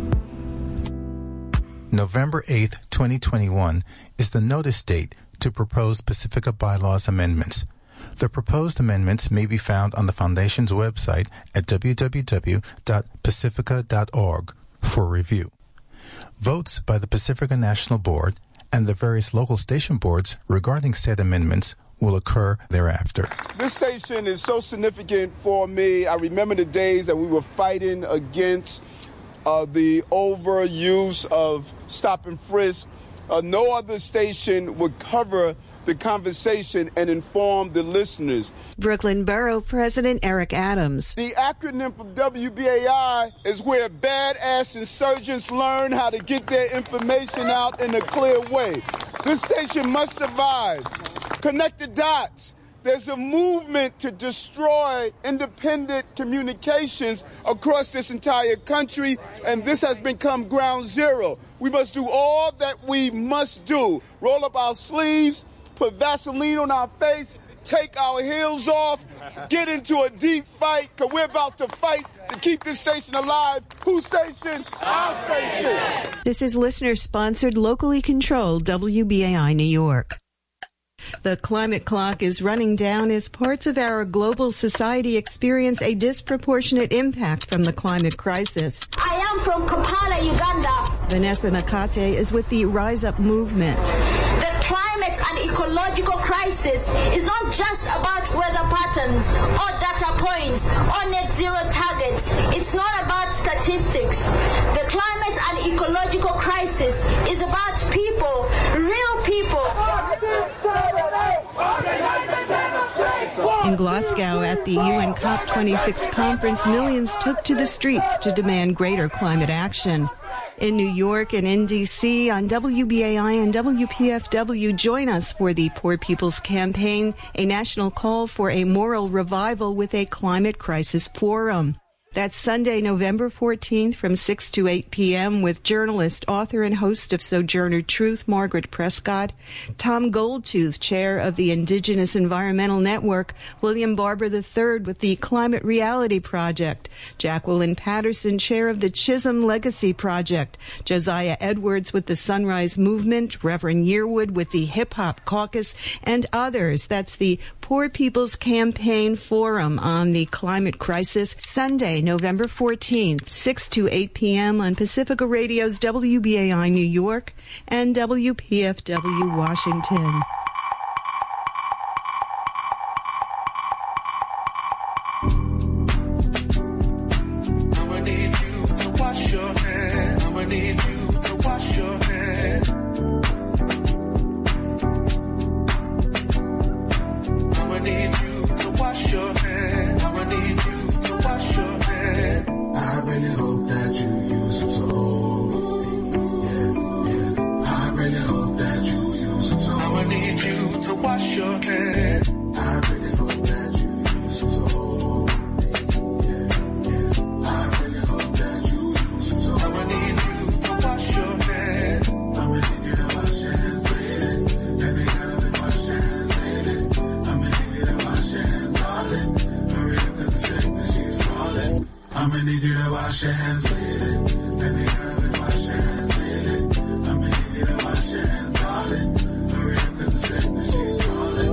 November 8th, 2021 is the notice date to propose Pacifica bylaws amendments. The proposed amendments may be found on the Foundation's website at www.pacifica.org for review. Votes by the Pacifica National Board and the various local station boards regarding said amendments will occur thereafter. This station is so significant for me. I remember the days that we were fighting against the overuse of stop and frisk. No other station would cover the conversation and inform the listeners. Brooklyn Borough President Eric Adams. The acronym for WBAI is where badass insurgents learn how to get their information out in a clear way. This station must survive. Connect the dots. There's a movement to destroy independent communications across this entire country, and this has become ground zero. We must do all that we must do. Roll up our sleeves, put Vaseline on our face, take our heels off, get into a deep fight, because we're about to fight to keep this station alive. Whose station? Our station. This is listener-sponsored, locally controlled WBAI New York. The climate clock is running down as parts of our global society experience a disproportionate impact from the climate crisis. I am from Kampala, Uganda. Vanessa Nakate is with the Rise Up movement. The climate and ecological crisis is not just about weather patterns or data points or net zero targets. It's not about statistics. The climate and ecological crisis is about people, real people. In Glasgow at the UN COP26 conference, millions took to the streets to demand greater climate action. In New York and in D.C. on WBAI and WPFW, join us for the Poor People's Campaign, a national call for a moral revival with a climate crisis forum. That's Sunday, November 14th from 6 to 8 p.m. with journalist, author, and host of Sojourner Truth, Margaret Prescott, Tom Goldtooth, chair of the Indigenous Environmental Network, William Barber III with the Climate Reality Project, Jacqueline Patterson, chair of the Chisholm Legacy Project, Josiah Edwards with the Sunrise Movement, Reverend Yearwood with the Hip Hop Caucus, and others. That's the Poor People's Campaign Forum on the climate crisis, Sunday, Tuesday, November 14th, 6 to 8 p.m. on Pacifica Radio's WBAI New York and WPFW Washington. I'ma need you to wash your hands. I'ma need you to wash your hands. I'ma need you to wash your hands. I'ma need you to wash your hands. I really hope that you use some soap. Yeah, yeah. I really hope that you use some soap. I'ma need you to wash your hands. I really hope that you use some soap. Yeah, yeah. I really hope that you use some soap. I'ma need you to wash your hands. I'ma need you to wash your hands, baby. Baby, gotta be wash your hands, baby. I'ma need you to wash your hands, darling. Hurry up, 'cause the sickness she's calling. I'ma need you to wash your hands, baby. Baby, gotta be wash your hands, baby. I'ma need you to wash your hands, darling. Hurry up, 'cause the sickness she's calling.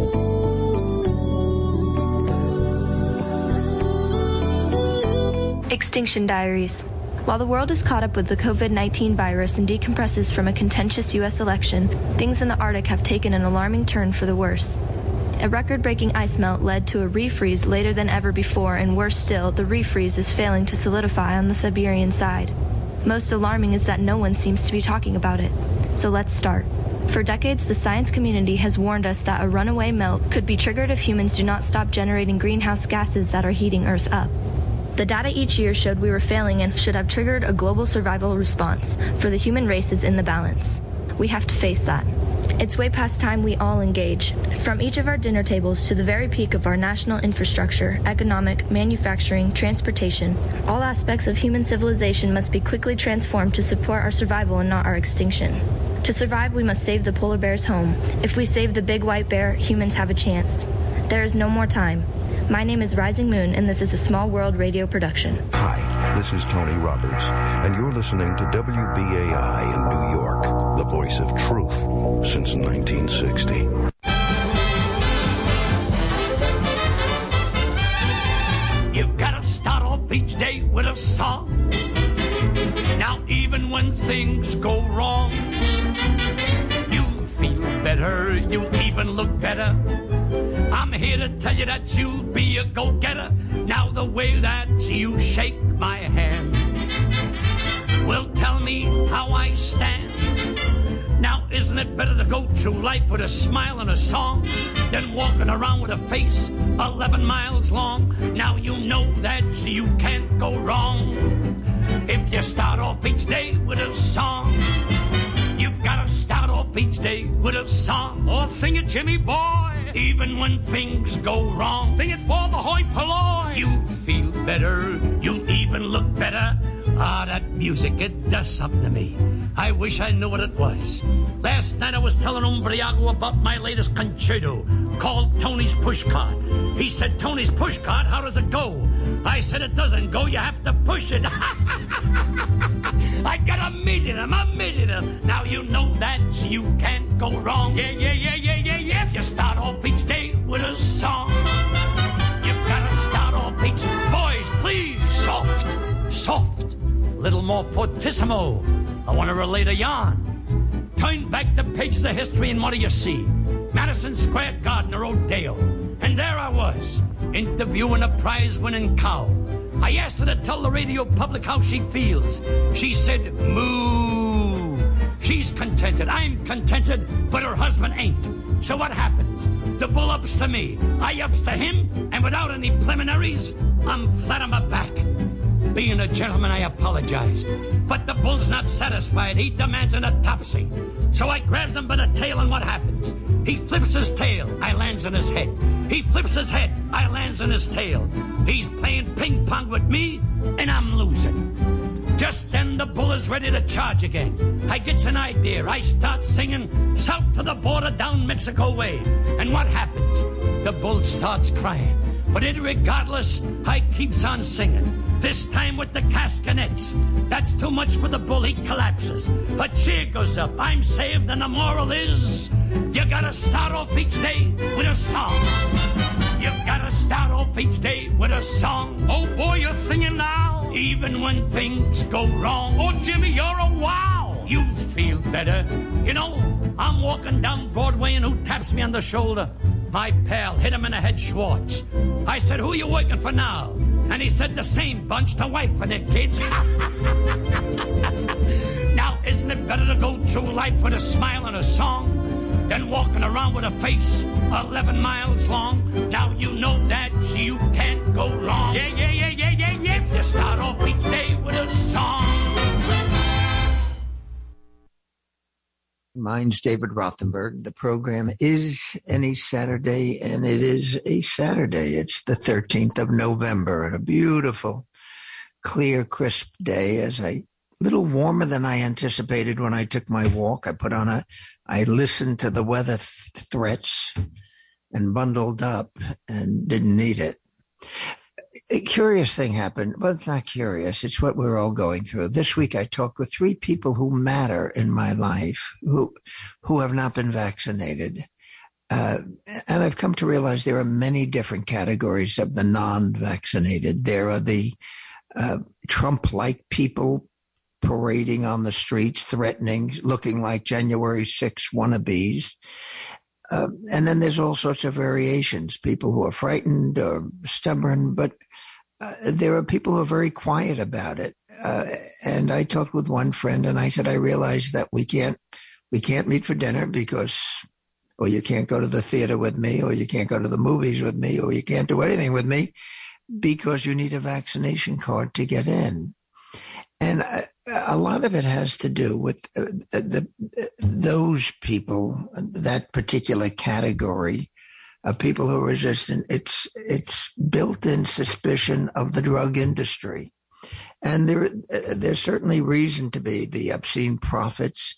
Extinction Diaries. While the world is caught up with the COVID-19 virus and decompresses from a contentious U.S. election, things in the Arctic have taken an alarming turn for the worse. A record-breaking ice melt led to a refreeze later than ever before, and worse still, the refreeze is failing to solidify on the Siberian side. Most alarming is that no one seems to be talking about it. So let's start. For decades, the science community has warned us that a runaway melt could be triggered if humans do not stop generating greenhouse gases that are heating Earth up. The data each year showed we were failing and should have triggered a global survival response, for the human race is in the balance. We have to face that. It's way past time we all engage. From each of our dinner tables to the very peak of our national infrastructure, economic, manufacturing, transportation, all aspects of human civilization must be quickly transformed to support our survival and not our extinction. To survive, we must save the polar bear's home. If we save the big white bear, humans have a chance. There is no more time. My name is Rising Moon, and this is a Small World radio production. Hi, this is Tony Roberts, and you're listening to WBAI in New York, the voice of truth since 1960. You've got to start off each day with a song. Now, even when things go wrong, you feel better, you even look better. I'm here to tell you that you'll be a go-getter. Now the way that you shake my hand will tell me how I stand. Now isn't it better to go through life with a smile and a song than walking around with a face 11 miles long? Now you know that you can't go wrong if you start off each day with a song. You've got to start off each day with a song. Or sing it, Jimmy boy. Even when things go wrong, sing it for the hoi polloi. You feel better, you even look better. Ah, that music, it does something to me. I wish I knew what it was. Last night I was telling Umbriago about my latest concerto called Tony's Pushcart. He said, Tony's Pushcart, how does it go? I said, it doesn't go, you have to push it. I got a million of them. Now you know that you can't go wrong. Yeah. If you start off each day with a song, you've got to start off each. Boys, please, soft. Little more fortissimo. I want to relate a yarn. Turn back the pages of history and what do you see? Madison Square Garden or Rodeo. And there I was, interviewing a prize-winning cow. I asked her to tell the radio public how she feels. She said, moo. She's contented, I'm contented, but her husband ain't. So what happens? The bull ups to me, I ups to him, and without any preliminaries, I'm flat on my back. Being a gentleman, I apologized. But the bull's not satisfied. He demands an autopsy. So I grabs him by the tail, and what happens? He flips his tail, I lands on his head. He flips his head, I lands on his tail. He's playing ping pong with me, and I'm losing. Just then the bull is ready to charge again. I gets an idea. I start singing south to the border down Mexico way. And what happens? The bull starts crying. But irregardless, I keeps on singing. This time with the castanets. That's too much for the bull, he collapses. A cheer goes up, I'm saved, and the moral is, you gotta start off each day with a song. You've gotta start off each day with a song. Oh boy, you're singing now. even when things go wrong. Oh, Jimmy, you're a wow. You feel better. You know, I'm walking down Broadway and who taps me on the shoulder? My pal, hit him in the head, Schwartz. I said, who you working for now? And he said the same bunch, the wife and their kids. Now, isn't it better to go through life with a smile and a song than walking around with a face 11 miles long? Now you know that you can't go wrong. Yeah. If you start off each day with a song. Mine's David Rothenberg. The program is any Saturday, and it is a Saturday. It's the 13th of November, a beautiful, clear, crisp day. As a little warmer than I anticipated when I took my walk. I listened to the weather threats and bundled up and didn't need it. A curious thing happened. Well, it's not curious. It's what we're all going through. This week, I talked with 3 people who matter in my life who have not been vaccinated. And I've come to realize there are many different categories of the non-vaccinated. There are the Trump-like people parading on the streets, threatening, looking like January 6 wannabes. And then there's all sorts of variations, people who are frightened or stubborn, but there are people who are very quiet about it. And I talked with one friend and I said, I realized that we can't meet for dinner because, or you can't go to the theater with me, or you can't go to the movies with me, or you can't do anything with me because you need a vaccination card to get in. And a lot of it has to do with those people, that particular category of people who are resistant. It's built-in suspicion of the drug industry. And there's certainly reason to be. The obscene profits,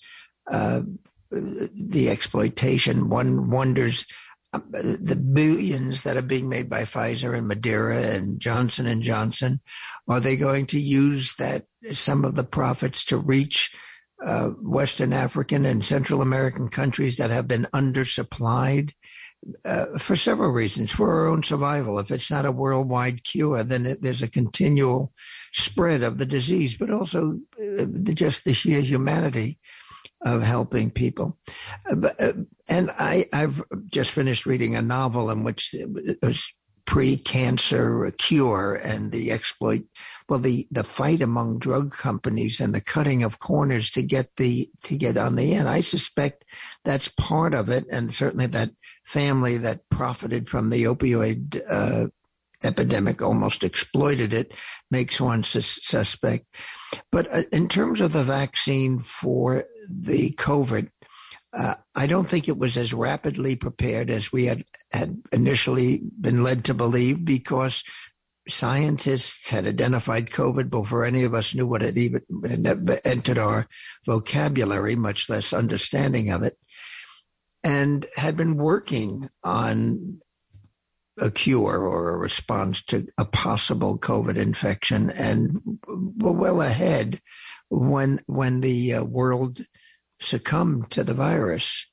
the exploitation. One wonders the billions that are being made by Pfizer and Moderna and Johnson & Johnson, are they going to use some of the profits to reach Western African and Central American countries that have been undersupplied for several reasons, for our own survival? If it's not a worldwide cure, then there's a continual spread of the disease, but also just the sheer humanity of helping people. And I've just finished reading a novel in which it was pre-cancer cure and the fight among drug companies and the cutting of corners to get on the end. I suspect that's part of it, and certainly that family that profited from the opioid epidemic, almost exploited it, makes one suspect. But in terms of the vaccine for the COVID, I don't think it was as rapidly prepared as we had initially been led to believe, because scientists had identified COVID before any of us knew what it even entered our vocabulary, much less understanding of it, and had been working on a cure or a response to a possible COVID infection, and were well ahead when the world succumbed to the virus.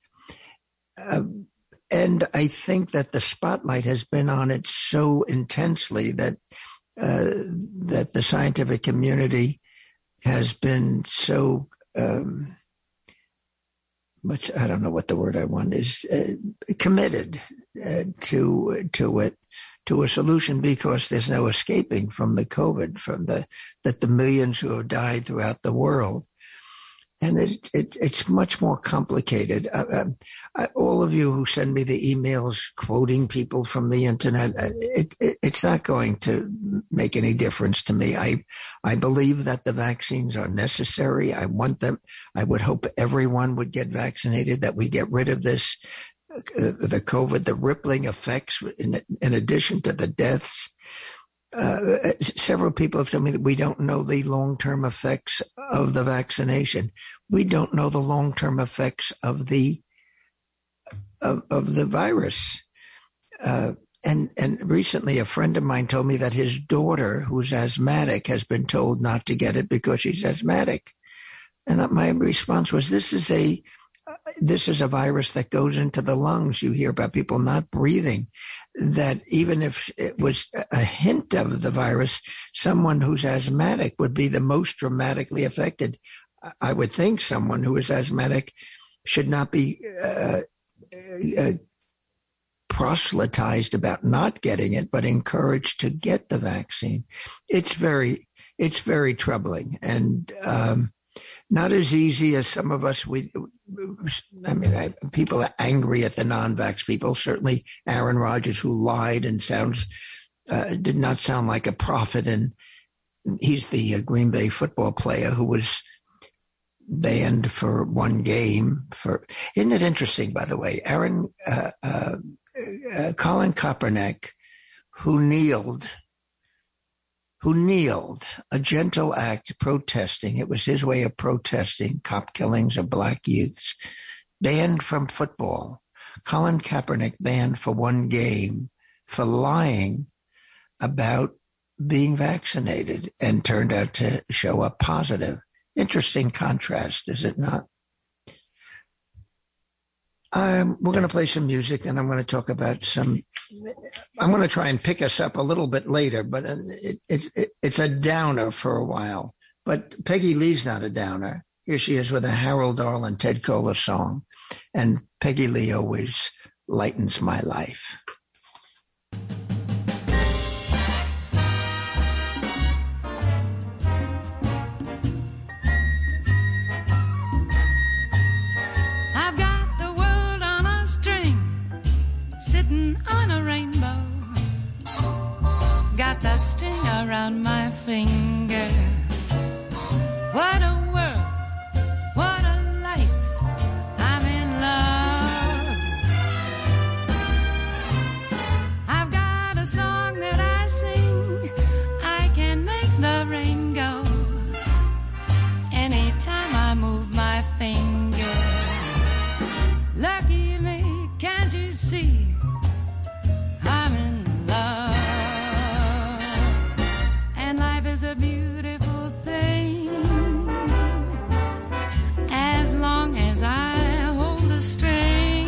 And I think that the spotlight has been on it so intensely that the scientific community has been so much, I don't know what the word I want is, committed to it, to a solution, because there's no escaping from the COVID, that the millions who have died throughout the world. And it's much more complicated. All of you who send me the emails quoting people from the internet, it's not going to make any difference to me. I believe that the vaccines are necessary. I want them. I would hope everyone would get vaccinated, that we get rid of this, the COVID, the rippling effects, in addition to the deaths. Several people have told me that we don't know the long-term effects of the vaccination. We don't know the long-term effects of the virus. And recently a friend of mine told me that his daughter, who's asthmatic, has been told not to get it because she's asthmatic. And my response was, this is this is a virus that goes into the lungs. You hear about people not breathing, that even if it was a hint of the virus, someone who's asthmatic would be the most dramatically affected. I would think someone who is asthmatic should not be proselytized about not getting it, but encouraged to get the vaccine. It's very troubling, and not as easy as some of us. People are angry at the non-vax people. Certainly, Aaron Rodgers, who lied and did not sound like a prophet, and he's the Green Bay football player who was banned for one game. Isn't it interesting, by the way? Colin Kaepernick, who kneeled, a gentle act protesting. It was his way of protesting cop killings of black youths. Banned from football. Colin Kaepernick banned for one game for lying about being vaccinated and turned out to show up positive. Interesting contrast, is it not? We're going to play some music, and I'm going to talk about I'm going to try and pick us up a little bit later, but it's a downer for a while. But Peggy Lee's not a downer. Here she is with a Harold Dahl and Ted Koehler song, and Peggy Lee always lightens my life. On a rainbow, got the string around my finger. What a world, what a life, I'm in love. I've got a song that I sing, I can make the rain go anytime I move my finger. Lucky me, can't you see? I'm in love, and life is a beautiful thing. As long as I hold the string,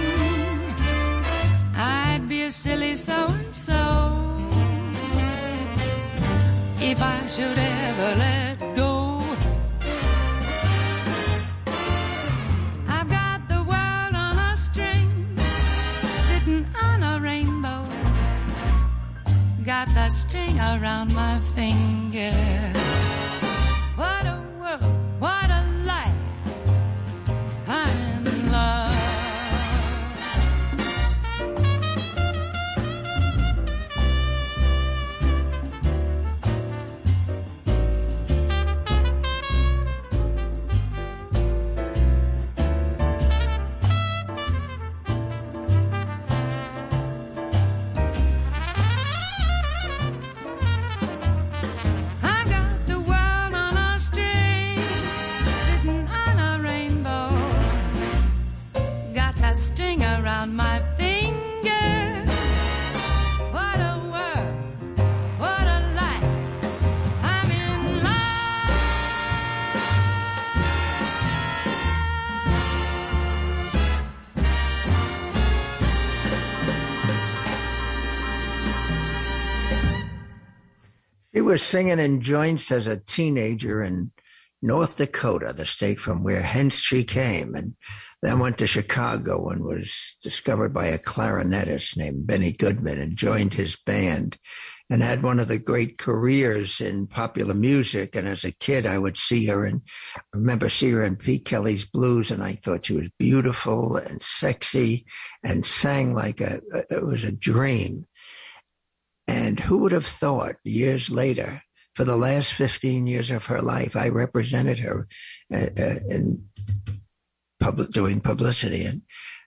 I'd be a silly so-and-so if I should ever let go. I've got the world on a string, sitting on a rainbow. Got the string around my finger. What a world, what a life, I'm in love. My finger. What a world, what a life, I'm in love. She was singing in joints as a teenager in North Dakota, the state from where hence she came, and then went to Chicago and was discovered by a clarinetist named Benny Goodman and joined his band and had one of the great careers in popular music. And as a kid, I would see her, and I remember seeing her in Pete Kelly's Blues, and I thought she was beautiful and sexy and sang like it was a dream. And who would have thought years later, for the last 15 years of her life, I represented her in doing publicity, and